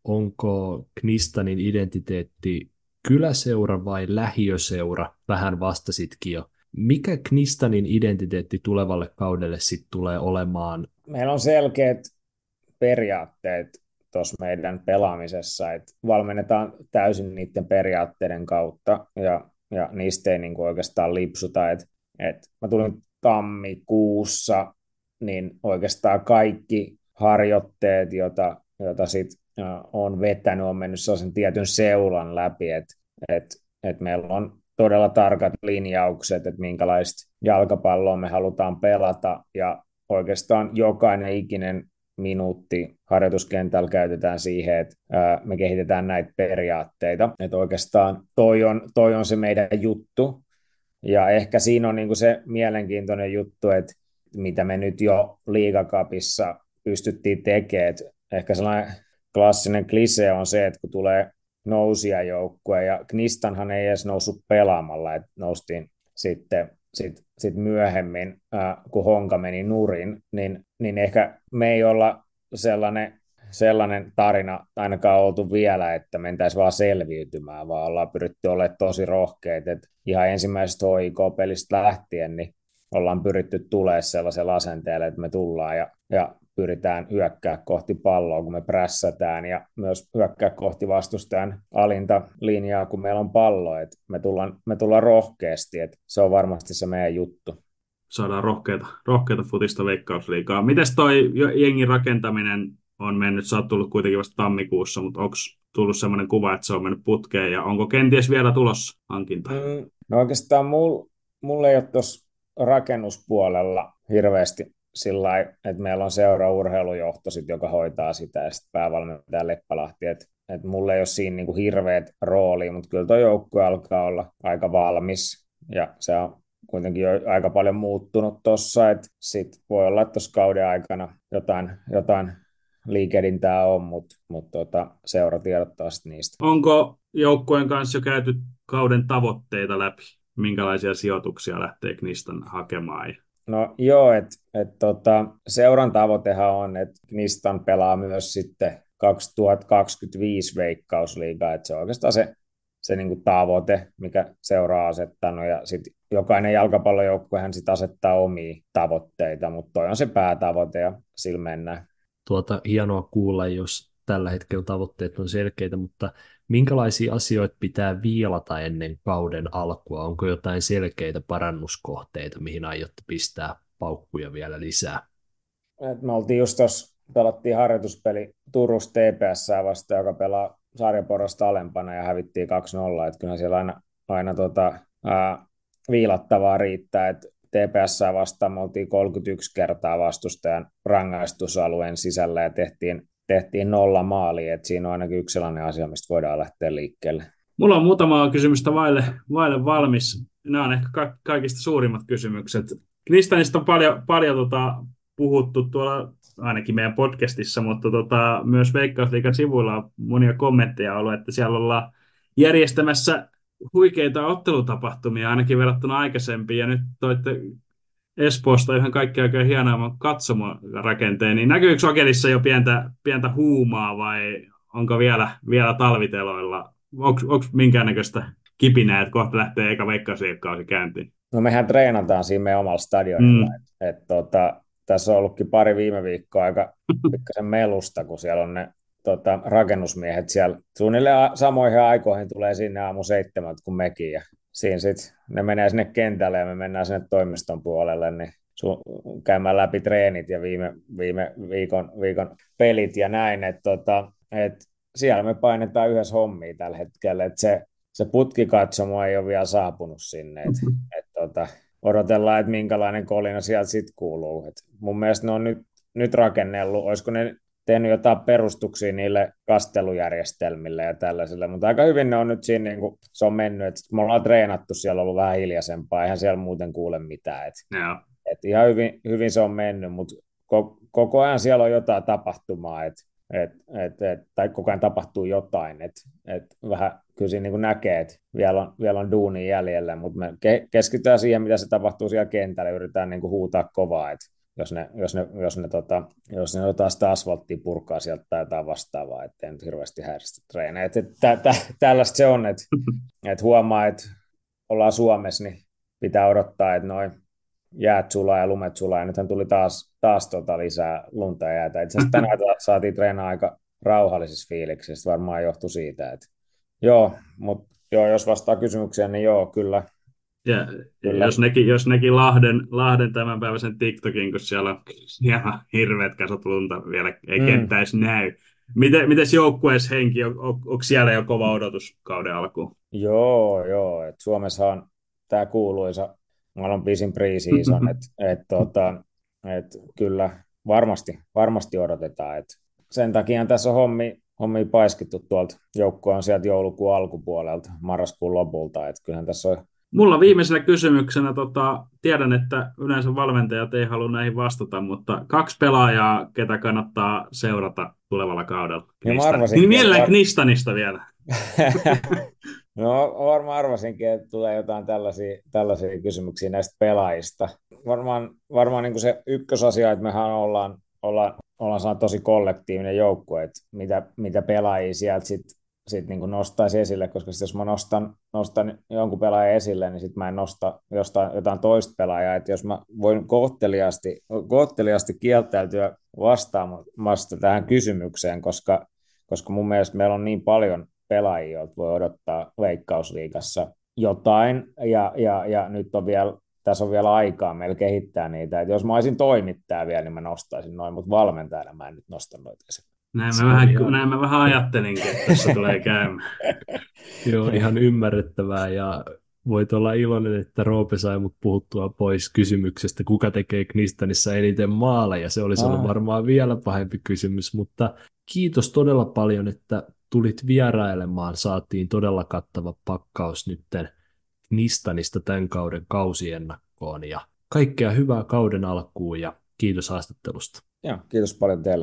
onko Knistanin identiteetti kyläseura vai lähiöseura, vähän vastasitkin jo. Mikä Knistanin identiteetti tulevalle kaudelle sitten tulee olemaan? Meillä on selkeät periaatteet tuossa meidän pelaamisessa, että valmennetaan täysin niiden periaatteiden kautta ja niistä ei niinku oikeastaan lipsuta. Mä tulin tammikuussa, niin oikeastaan kaikki harjoitteet, joita sit on vetänyt, on mennyt sellaisen tietyn seulan läpi, että meillä on todella tarkat linjaukset, että minkälaista jalkapalloa me halutaan pelata, ja oikeastaan jokainen ikinen minuutti harjoituskentällä käytetään siihen, että me kehitetään näitä periaatteita. Että oikeastaan toi on se meidän juttu, ja ehkä siinä on niinku se mielenkiintoinen juttu, että mitä me nyt jo Liigacupissa pystyttiin tekemään. Ehkä sellainen klassinen klisee on se, että kun tulee nousijajoukkue, ja Knistanhan ei edes noussut pelaamalla, että noustiin sitten myöhemmin, kun Honka meni nurin, niin ehkä me ei olla sellainen tarina ainakaan oltu vielä, että mentäisiin vaan selviytymään, vaan ollaan pyritty olemaan tosi rohkeita. Et ihan ensimmäisestä HIK-pelistä lähtien niin ollaan pyritty tulemaan sellaisella asenteella, että me tullaan ja pyritään hyökkää kohti palloa, kun me prässätään, ja myös hyökkää kohti vastustajan alinta linjaa, kun meillä on pallo. Et me tullaan rohkeasti, että se on varmasti se meidän juttu. Saadaan rohkeata futista Veikkausliigaa. Mites toi jengin rakentaminen on mennyt? Sä oot tullut kuitenkin vasta tammikuussa, mutta onko tullut sellainen kuva, että se on mennyt putkeen, ja onko kenties vielä tulossa hankinta? No oikeastaan mulla ei ole tuossa rakennuspuolella hirveästi sillä lailla, että meillä on seuraurheilujohto, joka hoitaa sitä, ja sitten päävalmentaja Leppälahti, että mulla ei ole siinä niinku hirveät roolia, mutta kyllä tuo joukkue alkaa olla aika valmis, ja se on kuitenkin jo aika paljon muuttunut tuossa, että sitten voi olla, että tuossa kauden aikana jotain liikehdintää on, mutta seura tiedottaa sitten niistä. Onko joukkueen kanssa jo käyty kauden tavoitteita läpi? Minkälaisia sijoituksia lähtee Knistan hakemaan? No joo, seuran tavoitehan on, että Knistan pelaa myös sitten 2025 Veikkausliigaa, että se on oikeastaan se niin kuin tavoite, mikä seura on asettanut, ja sitten jokainen jalkapallojoukkuehan sitten asettaa omia tavoitteita, mutta toi on se päätavoite, ja sillä mennään. Hienoa kuulla, jos tällä hetkellä tavoitteet on selkeitä, mutta minkälaisia asioita pitää viilata ennen kauden alkua? Onko jotain selkeitä parannuskohteita, mihin aiotte pistää paukkuja vielä lisää? Me oltiin just tuossa, pelattiin harjoituspeli Turussa TPS:ää vastaan, joka pelaa sarjaporrasta alempana, ja hävittiin 2-0, että kyllähän siellä aina viilattavaa riittää, että TPS:ää vastaan me oltiin 31 kertaa vastustajan rangaistusalueen sisällä, ja tehtiin 0 maalia, että siinä on ainakin yksi sellainen asia, mistä voidaan lähteä liikkeelle. Mulla on muutama kysymystä vaille valmis. Nämä on ehkä kaikista suurimmat kysymykset. Knistanista on paljon puhuttu tuolla ainakin meidän podcastissa, mutta myös Veikkausliigan sivuilla on monia kommentteja ollut, että siellä ollaan järjestämässä huikeita ottelutapahtumia ainakin verrattuna aikaisempiin, ja nyt toitte Espoosta ihan kaikki oikein hienoimman katsomorakenteen, niin näkyykö Sokelissa jo pientä huumaa vai onko vielä talviteloilla? Onko minkäännäköistä kipinää, että kohta lähtee eka Veikkausliigakausi käyntiin? No mehän treenataan siinä meidän omalla stadionilla. Tässä on ollutkin pari viime viikkoa aika pikkasen melusta, kun siellä on ne rakennusmiehet siellä. Suunnilleen samoihin aikoihin tulee sinne aamu 7 kuin mekin. Ja siinä sitten ne menee sinne kentälle ja me mennään sinne toimiston puolelle, niin käymään läpi treenit ja viime viikon pelit ja näin. Siellä me painetaan yhdessä hommia tällä hetkellä, että se putkikatsomo ei ole vielä saapunut sinne. Odotellaan, että minkälainen kolina sieltä sitten kuuluu. Mun mielestä ne on nyt rakennellut, olisiko ne tehnyt jotain perustuksia niille kastelujärjestelmille ja tällaisille, mutta aika hyvin ne on nyt siinä, niin kuin se on mennyt, että me ollaan treenattu, siellä on ollut vähän hiljaisempaa, eihän siellä muuten kuule mitään. Ihan hyvin se on mennyt, mutta koko ajan siellä on jotain tapahtumaa, tai koko ajan tapahtuu jotain, vähän kyllä siinä niin kuin näkee, että vielä on duunia jäljellä, mutta me keskitytään siihen, mitä se tapahtuu siellä kentällä, yritetään niin kuin huutaa kovaa, että jos ne sitä asfalttia purkaa sieltä tai jotain vastaavaa, ettei nyt hirveästi häiristä treenejä. Tällaista se on, että huomaa, että ollaan Suomessa, niin pitää odottaa, että noin jäät sulaa ja lumet sulaa, ja nythän tuli taas lisää lunta ja jäätä. Itse asiassa tänään saatiin treenaa aika rauhallisissa fiiliksissä, varmaan johtui siitä, että mutta jos vastaa kysymykseen, niin kyllä. Ja kyllä. Jos näki Lahden tämänpäiväisen TikTokin, kun siellä on hirveät kasat lunta vielä, ei kenttä edes näy. Mites joukkueessa henki, onko siellä jo kova odotus kauden alkuun? Joo, että Suomessa on tämä kuuluisa maailman pisin pre-season, että kyllä varmasti odotetaan, että sen takia tässä on hommia paiskittu tuolta, joukkue on sieltä joulukuun alkupuolelta, marraskuun lopulta, että kyllähän tässä on. Mulla viimeisenä kysymyksenä, tiedän, että yleensä valmentajat ei halua näihin vastata, mutta 2 pelaajaa, ketä kannattaa seurata tulevalla kaudella. Niin mielellään Knistanista vielä. No varmaan arvasinkin, että tulee jotain tällaisia kysymyksiä näistä pelaajista. Varmaan niin kuin se ykkösasia, että mehän ollaan saanut tosi kollektiivinen joukkue, että mitä pelaajia sieltä sit niin kuin nostaisi esille, koska jos mä nostan jonkun pelaajan esille, niin sitten mä en nosta jotain toista pelaajaa, että jos mä voin kohteliasti kieltäytyä vastaamasta tähän kysymykseen, koska mun mielestä meillä on niin paljon pelaajia, joilta voi odottaa Veikkausliigassa jotain, ja nyt tässä on vielä aikaa meillä kehittää niitä, että jos mä olisin toimittaja vielä, niin mä nostaisin noin, mutta valmentajana mä en nyt nosta noita esille. Näin mä vähän ajattelinkin, että tässä tulee käymään. Joo, ihan ymmärrettävää, ja voit olla iloinen, että Roope sai mut puhuttua pois kysymyksestä, kuka tekee Knistanissa eniten maaleja. Se olisi ollut varmaan vielä pahempi kysymys, mutta kiitos todella paljon, että tulit vierailemaan. Saatiin todella kattava pakkaus nytten Knistanista tämän kauden kausiennakkoon, ja kaikkea hyvää kauden alkuun, ja kiitos haastattelusta. Joo, kiitos paljon teille.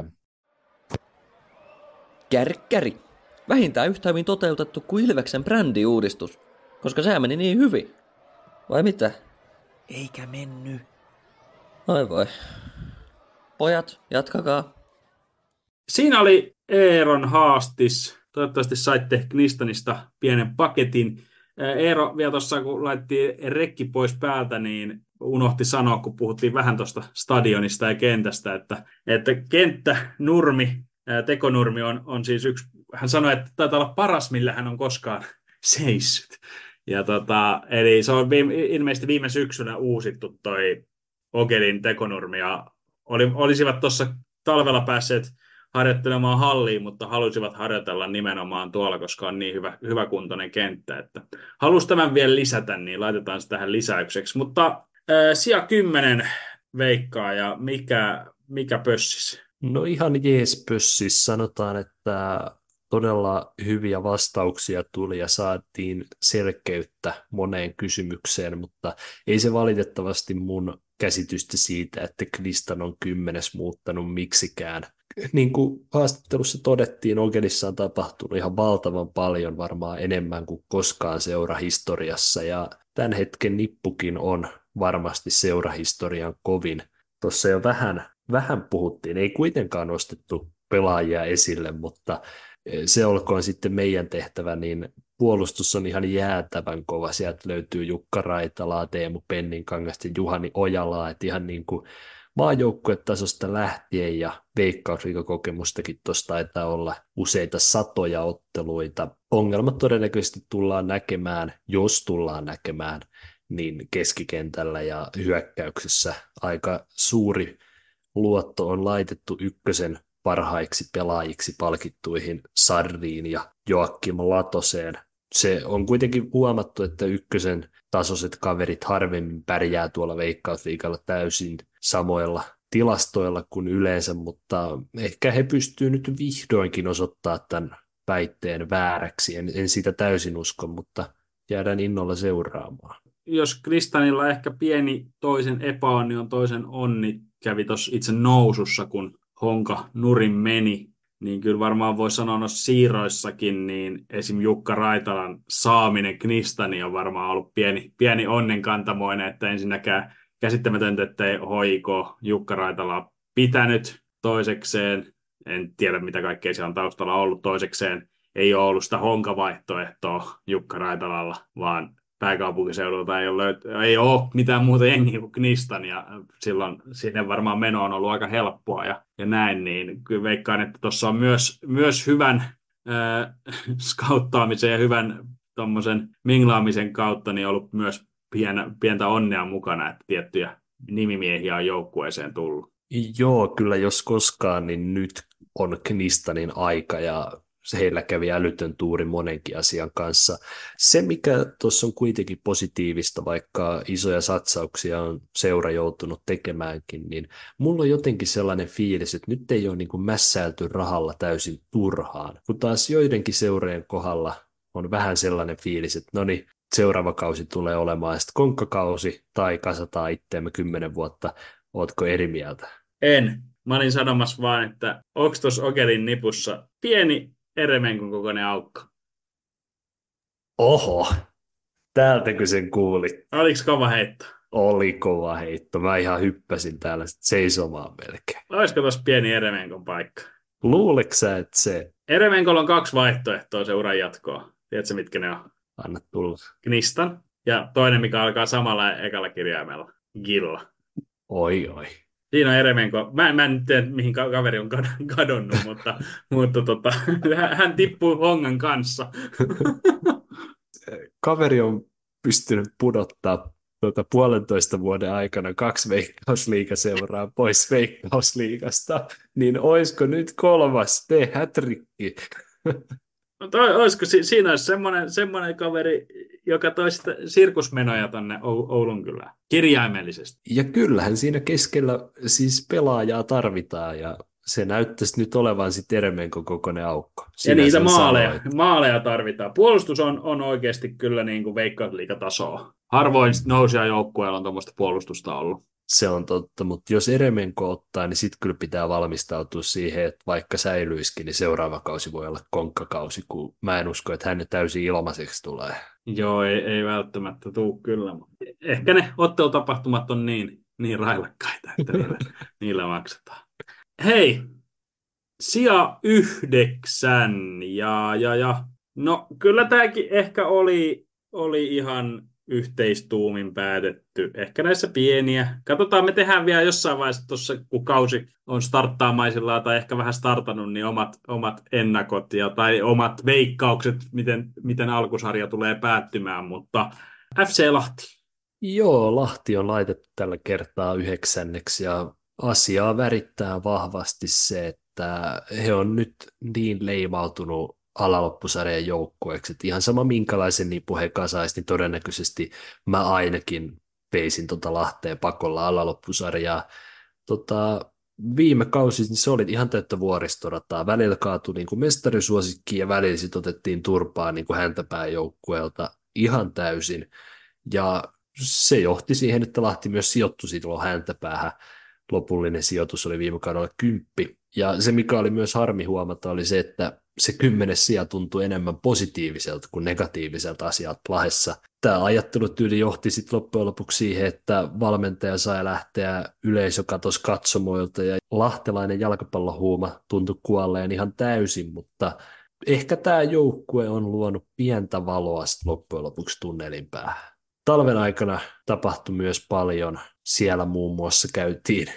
Kärkkäri. Vähintään yhtä hyvin toteutettu kuin Ilveksen brändiuudistus, koska se meni niin hyvin. Vai mitä? Eikä mennyt. Ai voi. Pojat, jatkakaa. Siinä oli Eeron haastis. Toivottavasti saitte Knistanista pienen paketin. Eero vielä tuossa, kun laitettiin rekki pois päältä, niin unohti sanoa, kun puhuttiin vähän tuosta stadionista ja kentästä, että kenttä, tekonurmi on siis yksi, hän sanoi, että taitaa olla paras, millä hän on koskaan seissyt. Ja eli se on ilmeisesti viime syksynä uusittu toi Ogelin tekonurmi, ja olisivat tuossa talvella päässeet harjoittelemaan halliin, mutta halusivat harjoitella nimenomaan tuolla, koska on niin hyväkuntoinen kenttä. Että halusi tämän vielä lisätä, niin laitetaan se tähän lisäykseksi. Mutta sija 10 veikkaa, ja mikä pössis? No ihan jees pössis. Sanotaan, että todella hyviä vastauksia tuli ja saatiin selkeyttä moneen kysymykseen, mutta ei se valitettavasti mun käsitystä siitä, että Knistan on 10 muuttanut miksikään. Niin kuin haastattelussa todettiin, Ogelissa on tapahtunut ihan valtavan paljon, varmaan enemmän kuin koskaan seurahistoriassa, ja tämän hetken nippukin on varmasti seurahistorian kovin. Tuossa jo vähän puhuttiin, ei kuitenkaan nostettu pelaajia esille, mutta se olkoon sitten meidän tehtävä, niin puolustus on ihan jäätävän kova. Sieltä löytyy Jukka Raitalaa, Teemu Penninkangasta ja Juhani Ojalaa, että ihan niin kuin maajoukkuetasosta lähtien ja veikkausliigakokemustakin tuosta taitaa olla useita satoja otteluita. Ongelmat todennäköisesti tullaan näkemään, jos tullaan näkemään, niin keskikentällä ja hyökkäyksessä aika suuri luotto on laitettu ykkösen parhaiksi pelaajiksi palkittuihin Sarriin ja Joakim Latoseen. Se on kuitenkin huomattu, että ykkösen tasoiset kaverit harvemmin pärjää tuolla Veikkausliigalla täysin samoilla tilastoilla kuin yleensä, mutta ehkä he pystyvät nyt vihdoinkin osoittaa tämän väitteen vääräksi. En sitä täysin usko, mutta jäädään innolla seuraamaan. Jos Kristanilla ehkä pieni toisen epäonni on toisen onni, kävi tuossa itse nousussa, kun Honka nurin meni, niin kyllä varmaan voi sanoa noissa siirroissakin, niin esim. Jukka Raitalan saaminen Knistaniin on varmaan ollut pieni onnenkantamoinen, että ensinnäkään käsittämätöntä, että ei hoiko Jukka Raitalaa pitänyt toisekseen, en tiedä mitä kaikkea siellä on taustalla ollut toisekseen, ei ole ollut sitä Honka-vaihtoehtoa Jukka Raitalalla, vaan pääkaupunkiseudulta ei ole mitään muuta jengiä kuin Knistan, ja silloin sinne varmaan meno on ollut aika helppoa ja näin, niin kyllä veikkaan, että tuossa on myös hyvän skauttaamisen ja hyvän tommosen minglaamisen kautta niin ollut myös pientä onnea mukana, että tiettyjä nimimiehiä on joukkueeseen tullut. Joo, kyllä jos koskaan, niin nyt on Knistanin aika ja heillä kävi älytön tuuri monenkin asian kanssa. Se, mikä tuossa on kuitenkin positiivista, vaikka isoja satsauksia on seura joutunut tekemäänkin, niin mulla on jotenkin sellainen fiilis, että nyt ei ole niin kuin mässäilty rahalla täysin turhaan, kun taas joidenkin seurojen kohdalla on vähän sellainen fiilis, että no niin, seuraava kausi tulee olemaan sitten konkkakausi tai kasataan itteemme 10 vuotta. Ootko eri mieltä? En. Mä olin sanomassa vaan, että onko tuossa Ogelin nipussa pieni Eremenkon kokoinen aukko? Oho, täältäkö sen kuulit? Oliko kova heitto? Oli kova heitto. Mä ihan hyppäsin täällä seisomaan melkein. Olisiko tuossa pieni Eremenkon paikka? Luuleeko sä, että se... Eremenkolla on 2 vaihtoehtoa seuran jatkoa. Tiedätkö, mitkä ne on? Anna tulla. Knistan ja toinen, mikä alkaa samalla ekalla kirjaimella. Gilla. Oi. Siinä on Eremenko. Mä en tiedä, mihin kaveri on kadonnut, mutta hän tippuu Hongan kanssa. Kaveri on pystynyt pudottaa 1,5 vuoden aikana 2 Veikkausliigaseuraa pois Veikkausliigasta, niin olisiko nyt 3. hätrikki? Olisiko siinä olisi semmoinen kaveri, joka toi sirkusmenoja tonne Oulun kylään, kirjaimellisesti. Ja kyllähän siinä keskellä siis pelaajaa tarvitaan, ja se näyttäisi nyt olevan sitten Eremenkon kokoinen aukko. Ja niitä maaleja tarvitaan. Puolustus on oikeasti kyllä niin kuin Veikkausliigatasoa. Harvoin nousia joukkueella on tuommoista puolustusta ollut. Se on totta, mutta jos Eremenko ottaa, niin sitten kyllä pitää valmistautua siihen, että vaikka säilyisikin, niin seuraava kausi voi olla konkkakausi, kun mä en usko, että hän täysin ilmaiseksi tulee. Joo, ei välttämättä tule kyllä. Ehkä ne ottelutapahtumat on niin railakkaita, että niillä maksetaan. Hei, sija 9 ja. No kyllä tämäkin ehkä oli ihan yhteistuumin päätetty. Ehkä näissä pieniä. Katsotaan, me tehdään vielä jossain vaiheessa tuossa, kun kausi on starttaamaisillaan tai ehkä vähän startannut, niin omat ennakot tai omat veikkaukset, miten alkusarja tulee päättymään, mutta FC Lahti. Joo, Lahti on laitettu tällä kertaa 9. ja asiaa värittää vahvasti se, että he on nyt niin leimautunut alaloppusarjan joukkueeksi, että ihan sama minkälaisen nipun he kasaisi, niin todennäköisesti mä ainakin veisin Lahteen pakolla alaloppusarjaa. viime kausi niin se oli ihan täyttä vuoristorataa. Välillä kaatui niin kuin mestarisuosikkiin ja välillä sit otettiin turpaa niin kuin häntäpään joukkueelta ihan täysin. Ja se johti siihen, että Lahti myös sijoittui silloin häntäpäähän. Lopullinen sijoitus oli viime kaudella 10. Ja se, mikä oli myös harmi huomata, oli se, että se 10. sija tuntui enemmän positiiviselta kuin negatiiviselta asialta Lahdessa. Tämä ajattelutyyli johti sitten loppujen lopuksi siihen, että valmentaja sai lähteä, yleisö katosi katsomoilta ja lahtelainen jalkapallohuuma tuntui kuolleen ihan täysin, mutta ehkä tämä joukkue on luonut pientä valoa sitten loppujen lopuksi tunnelin päähän. Talven aikana tapahtui myös paljon. Siellä muun muassa käytiin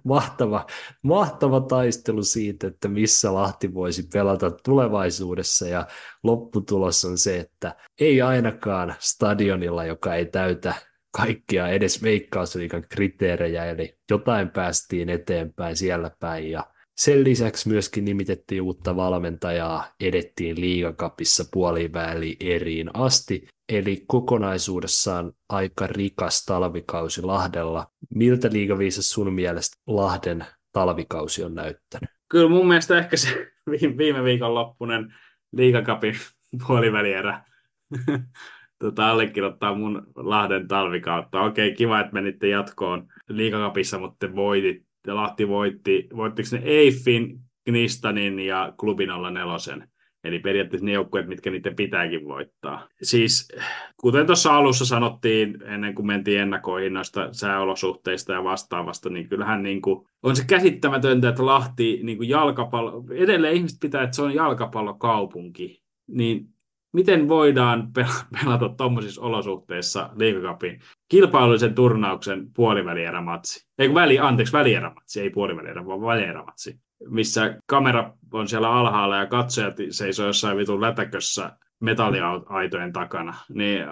mahtava taistelu siitä, että missä Lahti voisi pelata tulevaisuudessa, ja lopputulos on se, että ei ainakaan stadionilla, joka ei täytä kaikkia edes Veikkausliigan kriteerejä, eli jotain päästiin eteenpäin siellä päin, ja sen lisäksi myöskin nimitettiin uutta valmentajaa, edettiin liigacupissa puoliväliin eriin asti, eli kokonaisuudessaan aika rikas talvikausi Lahdella. Miltä liigaviisas sun mielestä Lahden talvikausi on näyttänyt? Kyllä mun mielestä ehkä se viime viikon loppunen liigacupin puolivälierä allekirjoittaa mun Lahden talvikautta. Okei, kiva, että menitte jatkoon liigacupissa, mutta te voitit. Lahti voittiko ne Eiffin, Knistanin ja Klubi 04. Eli periaatteessa ne joukkueet, mitkä niiden pitääkin voittaa. Siis kuten tuossa alussa sanottiin, ennen kuin mentiin ennakoihin noista sääolosuhteista ja vastaavasta, niin kyllähän niin kuin, on se käsittämätöntä, että Lahti niin kuin edelleen ihmiset pitää, että se on jalkapallokaupunki. Niin miten voidaan pelata tuommoisissa olosuhteissa liigacupin kilpailullisen turnauksen puolivälierämatsi? Välierämatsi, ei puolivälierä, vaan välierämatsi, missä kamera on siellä alhaalla ja katsojat seisoo jossain vitun lätäkössä metalliaitojen takana. Niin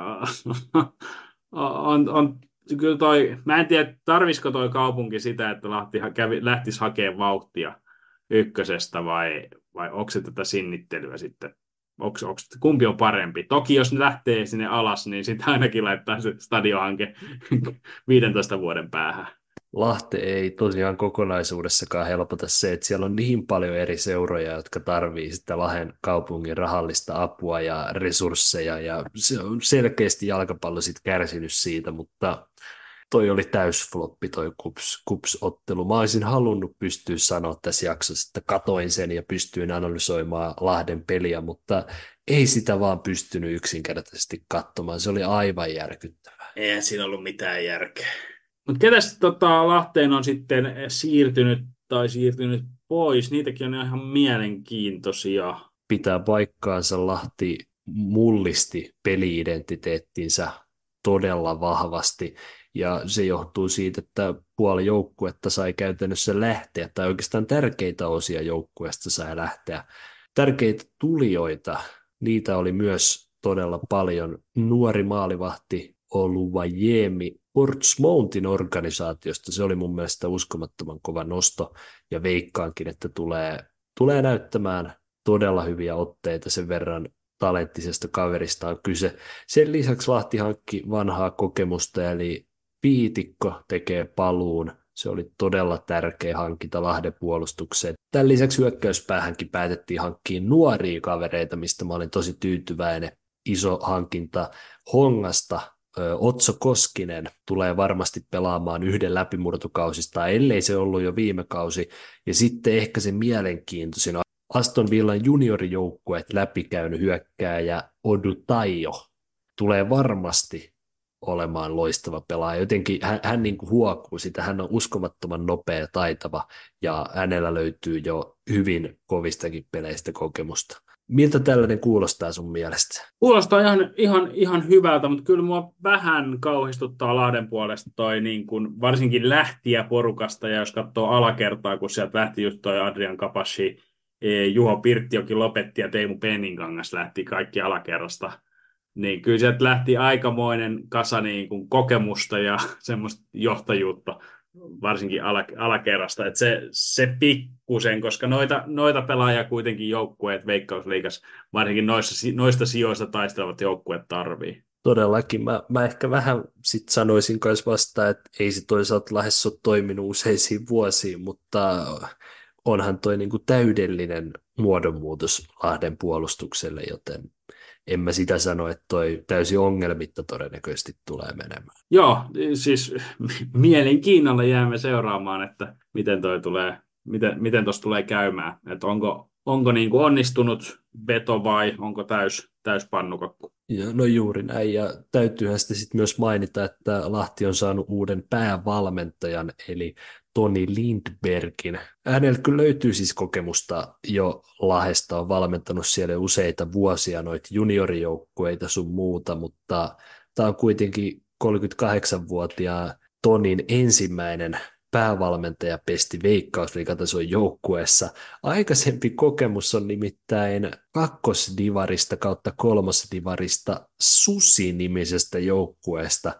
on kyllä mä en tiedä, tarvisiko toi kaupunki sitä, että Lahti lähtisi hakemaan vauhtia ykkösestä vai onko se tätä sinnittelyä sitten? Kumpi on parempi? Toki jos ne lähtee sinne alas, niin sitten ainakin laittaa se stadionhanke 15 vuoden päähän. Lahti ei tosiaan kokonaisuudessakaan helpota se, että siellä on niin paljon eri seuroja, jotka tarvii sitä Lahden kaupungin rahallista apua ja resursseja, ja se on selkeästi jalkapallo sit kärsinyt siitä, mutta toi oli täysfloppi toi KuPS-ottelu. Mä olisin halunnut pystyä sanoa tässä jaksossa, että katoin sen ja pystyin analysoimaan Lahden peliä, mutta ei sitä vaan pystynyt yksinkertaisesti katsomaan. Se oli aivan järkyttävää. Eihän siinä ollut mitään järkeä. Mutta ketäs Lahteen on sitten siirtynyt pois? Niitäkin on ihan mielenkiintoisia. Pitää paikkaansa, Lahti mullisti peli-identiteettinsä todella vahvasti, ja se johtuu siitä, että puoli joukkuetta sai käytännössä lähteä, tai oikeastaan tärkeitä osia joukkueesta sai lähteä. Tärkeitä tulijoita, niitä oli myös todella paljon. Nuori maalivahti Oluwajemi Portsmouthin organisaatiosta, se oli mun mielestä uskomattoman kova nosto, ja veikkaankin, että tulee näyttämään todella hyviä otteita, sen verran talenttisesta kaverista on kyse. Sen lisäksi Lahti hankki vanhaa kokemusta, eli Piitikko tekee paluun. Se oli todella tärkeä hankinta Lahden puolustukseen. Tämän lisäksi hyökkäyspäähänkin päätettiin hankkia nuoria kavereita, mistä mä olin tosi tyytyväinen. Iso hankinta Hongasta. Otso Koskinen tulee varmasti pelaamaan yhden läpimurtokausista, ellei se ollut jo viime kausi. Ja sitten ehkä se mielenkiintoisin Aston Villan juniorijoukkueet läpikäynyt hyökkääjä Odu Taiyo tulee varmasti olemaan loistava pelaaja. Jotenkin hän niin kuin huokuu sitä, hän on uskomattoman nopea, taitava, ja hänellä löytyy jo hyvin kovistakin peleistä kokemusta. Miltä tällainen kuulostaa sun mielestä? Kuulostaa ihan hyvältä, mutta kyllä mua vähän kauhistuttaa Lahden puolesta toi niin kuin, varsinkin lähtiä porukasta, ja jos katsoo alakertaa, kun sieltä lähti just toi Adrian Kapashi, Juho Pirttiokin lopetti ja Teemu Penninkangas lähti kaikki alakerrasta. Niin kyllä sieltä lähti aikamoinen kasa niin kuin kokemusta ja semmoista johtajuutta, varsinkin alakerrasta. Että se pikkusen, koska noita pelaajia kuitenkin joukkueet Veikkausliigassa, varsinkin noista sijoista taistelevat joukkueet tarvii. Todellakin. Mä ehkä vähän sit sanoisin myös vastaan, että ei se toisaalta lähes ole toiminut useisiin vuosiin, mutta onhan toi niinku täydellinen muodonmuutos Lahden puolustukselle, joten en mä sitä sano, että toi täysin ongelmitta todennäköisesti tulee menemään. Joo, siis mielenkiinnolla jäämme seuraamaan, että miten toi tulee, miten tuossa tulee käymään. Että onko niin kuin onnistunut veto vai onko täys pannukakku. Ja, no juuri näin, ja täytyyhän sitten sit myös mainita, että Lahti on saanut uuden päävalmentajan, eli Toni Lindbergin. Hänellä kyllä löytyy siis kokemusta jo Lahdesta, on valmentanut siellä useita vuosia noita juniorijoukkueita sun muuta, mutta tämä on kuitenkin 38-vuotiaan Tonin ensimmäinen päävalmentajapesti Veikkausliigatason joukkueessa. Aikaisempi kokemus on nimittäin kakkosdivarista kautta kolmosdivarista Susi-nimisestä joukkueesta,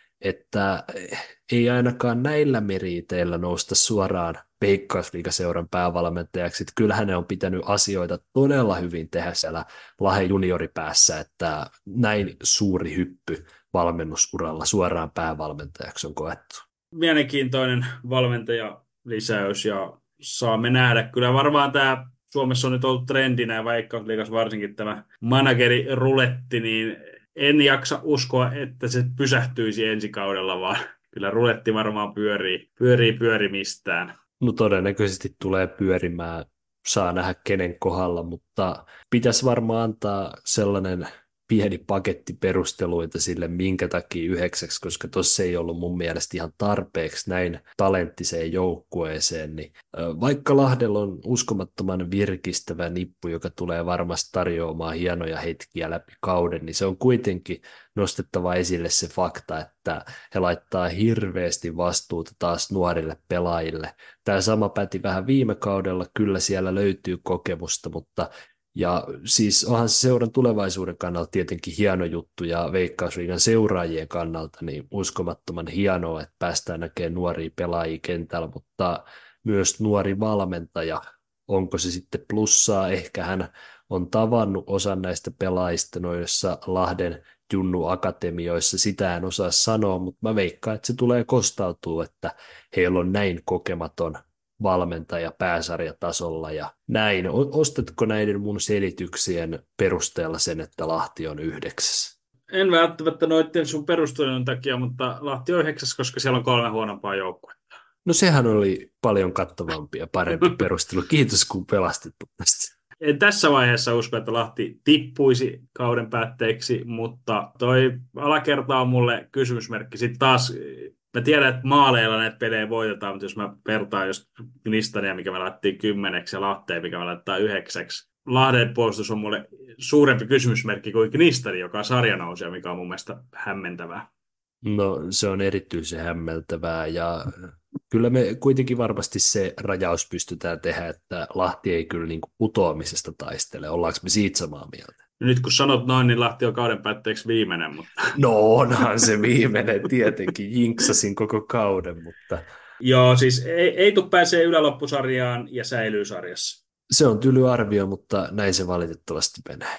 että ei ainakaan näillä meriteillä nousta suoraan Veikkausliigaseuran päävalmentajaksi. Että kyllähän ne on pitänyt asioita todella hyvin tehdä siellä Lahden junioripäässä, että näin suuri hyppy valmennusuralla suoraan päävalmentajaksi on koettu. Mielenkiintoinen valmentajalisäys ja saamme nähdä. Kyllä varmaan tämä Suomessa on nyt ollut trendinä ja Veikkausliigassa varsinkin tämä manageriruletti, niin en jaksa uskoa, että se pysähtyisi ensi kaudella, vaan kyllä ruletti varmaan pyörii pyörimistään. No todennäköisesti tulee pyörimään, saa nähdä kenen kohdalla, mutta pitäisi varmaan antaa sellainen pieni paketti perusteluita sille, minkä takia 9, koska tuossa ei ollut mun mielestä ihan tarpeeksi näin talenttiseen joukkueeseen, niin vaikka Lahdella on uskomattoman virkistävä nippu, joka tulee varmasti tarjoamaan hienoja hetkiä läpi kauden, niin se on kuitenkin nostettava esille se fakta, että he laittaa hirveästi vastuuta taas nuorille pelaajille. Tämä sama päti vähän viime kaudella, kyllä siellä löytyy kokemusta, mutta ja siis onhan se seuran tulevaisuuden kannalta tietenkin hieno juttu ja Veikkausliigan seuraajien kannalta niin uskomattoman hienoa, että päästään näkemään nuoria pelaajia kentällä, mutta myös nuori valmentaja, onko se sitten plussaa, ehkä hän on tavannut osan näistä pelaajista noissa Lahden Junnu-akatemioissa, sitä en osaa sanoa, mutta mä veikkaan, että se tulee kostautua, että heillä on näin kokematon valmentaja pääsarjatasolla ja näin. Ostatko näiden mun selityksien perusteella sen, että Lahti on 9? En välttämättä noiden sun perustelujen takia, mutta Lahti on 9, koska siellä on 3 huonompaa joukkuetta. No sehän oli paljon kattavampi ja parempi perustelu. Kiitos kun pelastit tästä. En tässä vaiheessa usko, että Lahti tippuisi kauden päätteeksi, mutta toi alakerta on mulle kysymysmerkki. Sitten taas mä tiedän, että maaleilla näitä pelejä voitetaan, mutta jos mä vertaan just Gnistania, mikä me laitettiin 10 ja Lahteen, mikä me laittaa 9. Lahden puolustus on mulle suurempi kysymysmerkki kuin Gnistani, joka on sarjanousija, mikä on mun mielestä hämmentävää. No se on erityisen hämmeltävää ja kyllä me kuitenkin varmasti se rajaus pystytään tehdä, että Lahti ei kyllä niin kuin putoamisesta taistele. Ollaanko me siitä samaa mieltä? Nyt kun sanot noin, niin Lahti on kauden päätteeksi viimeinen, mutta... No onhan se viimeinen tietenkin, jinksasin koko kauden, mutta... Joo, siis ei tule pääsee yläloppusarjaan ja säilyy sarjassa. Se on tyly arvio, mutta näin se valitettavasti menee.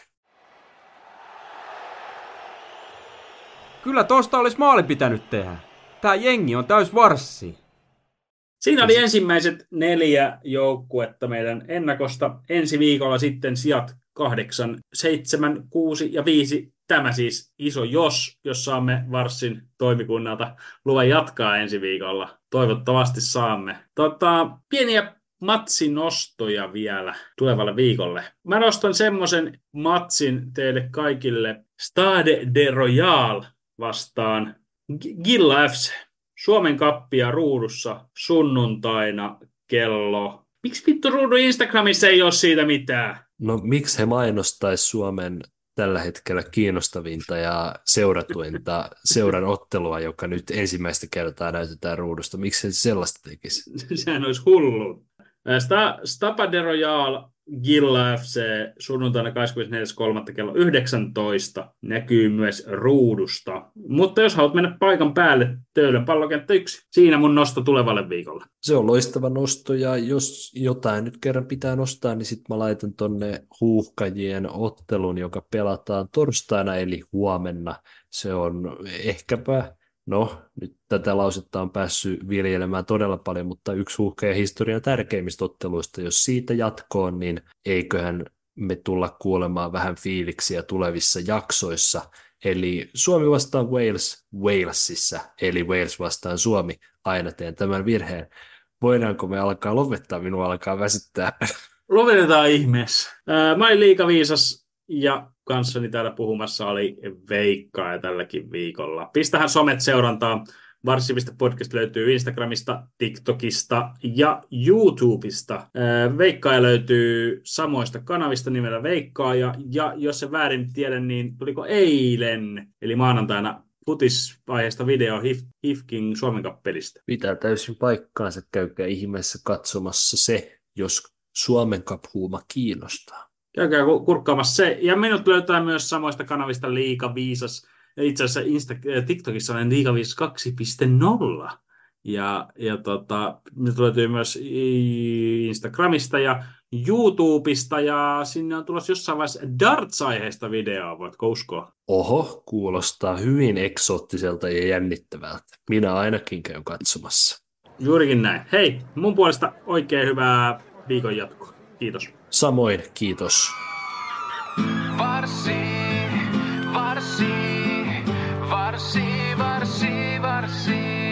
Kyllä tosta olisi maali pitänyt tehdä. Tää jengi on täys varssi. Siinä oli ensimmäiset 4 joukkuetta meidän ennakosta. Ensi viikolla sitten sijat 8, 7, 6 ja 5. Tämä siis iso jos saamme Varssin toimikunnalta luvan jatkaa ensi viikolla. Toivottavasti saamme. Pieniä matsinostoja vielä tulevalle viikolle. Mä nostan semmoisen matsin teille kaikille. Stade de Royal vastaan Gilla FC. Suomen kappia ruudussa sunnuntaina kello. Miksi vittu ruudun Instagramissa ei ole siitä mitään? No miksi he mainostaisi Suomen tällä hetkellä kiinnostavinta ja seuratuinta seuran ottelua, joka nyt ensimmäistä kertaa näytetään ruudusta? Miksi he sellaista tekisi? Sehän olisi hullu. Stade de Royal Gilla FC sunnuntaina 24.3. kello 19 näkyy myös ruudusta. Mutta jos haluat mennä paikan päälle, Töölön pallokenttä 1. Siinä mun nosto tulevalle viikolle. Se on loistava nosto, ja jos jotain nyt kerran pitää nostaa, niin sitten mä laitan tonne Huuhkajien ottelun, joka pelataan torstaina eli huomenna. Se on ehkäpä, no nyt tätä lausetta on päässyt viljelemään todella paljon, mutta yksi Huuhkajien historian tärkeimmistä otteluista, jos siitä jatkoon, niin eiköhän me tulla kuulemaan vähän fiiliksiä tulevissa jaksoissa. Eli Suomi vastaan Wales Walesissa, eli Wales vastaan Suomi. Aina teen tämän virheen. Voidaanko me alkaa lopettaa? Minua alkaa väsyttää. Lopetetaan ihmeessä. Mä olin liikaviisas ja kanssani täällä puhumassa oli Veikkaa tälläkin viikolla. Pistähän somet seurantaa. Varssi.podcast löytyy Instagramista, TikTokista ja YouTubesta. Veikkaaja löytyy samoista kanavista nimellä Veikkaaja. Ja jos se väärin tiedä, niin tuliko eilen, eli maanantaina, futisvaiheesta video HIFKin Suomen Cup-pelistä. Pitää täysin paikkaansa, käykää ihmeessä katsomassa se, jos Suomen Cup-huuma kiinnostaa. Käykää kurkkaamassa se. Ja minut löytää myös samoista kanavista Liikaviisas. Itse asiassa TikTokissa olen Liikaviisas 2.0. Ja nyt löytyy myös Instagramista ja YouTubesta. Ja sinne on tulossa jossain vaiheessa darts-aiheesta videoa, voitko uskoa? Oho, kuulostaa hyvin eksoottiselta ja jännittävältä. Minä ainakin käyn katsomassa. Juurikin näin. Hei, mun puolesta oikein hyvää viikon jatkoa. Kiitos. Samoin, kiitos. Varssi, varssi, varssi, varssi, varssi.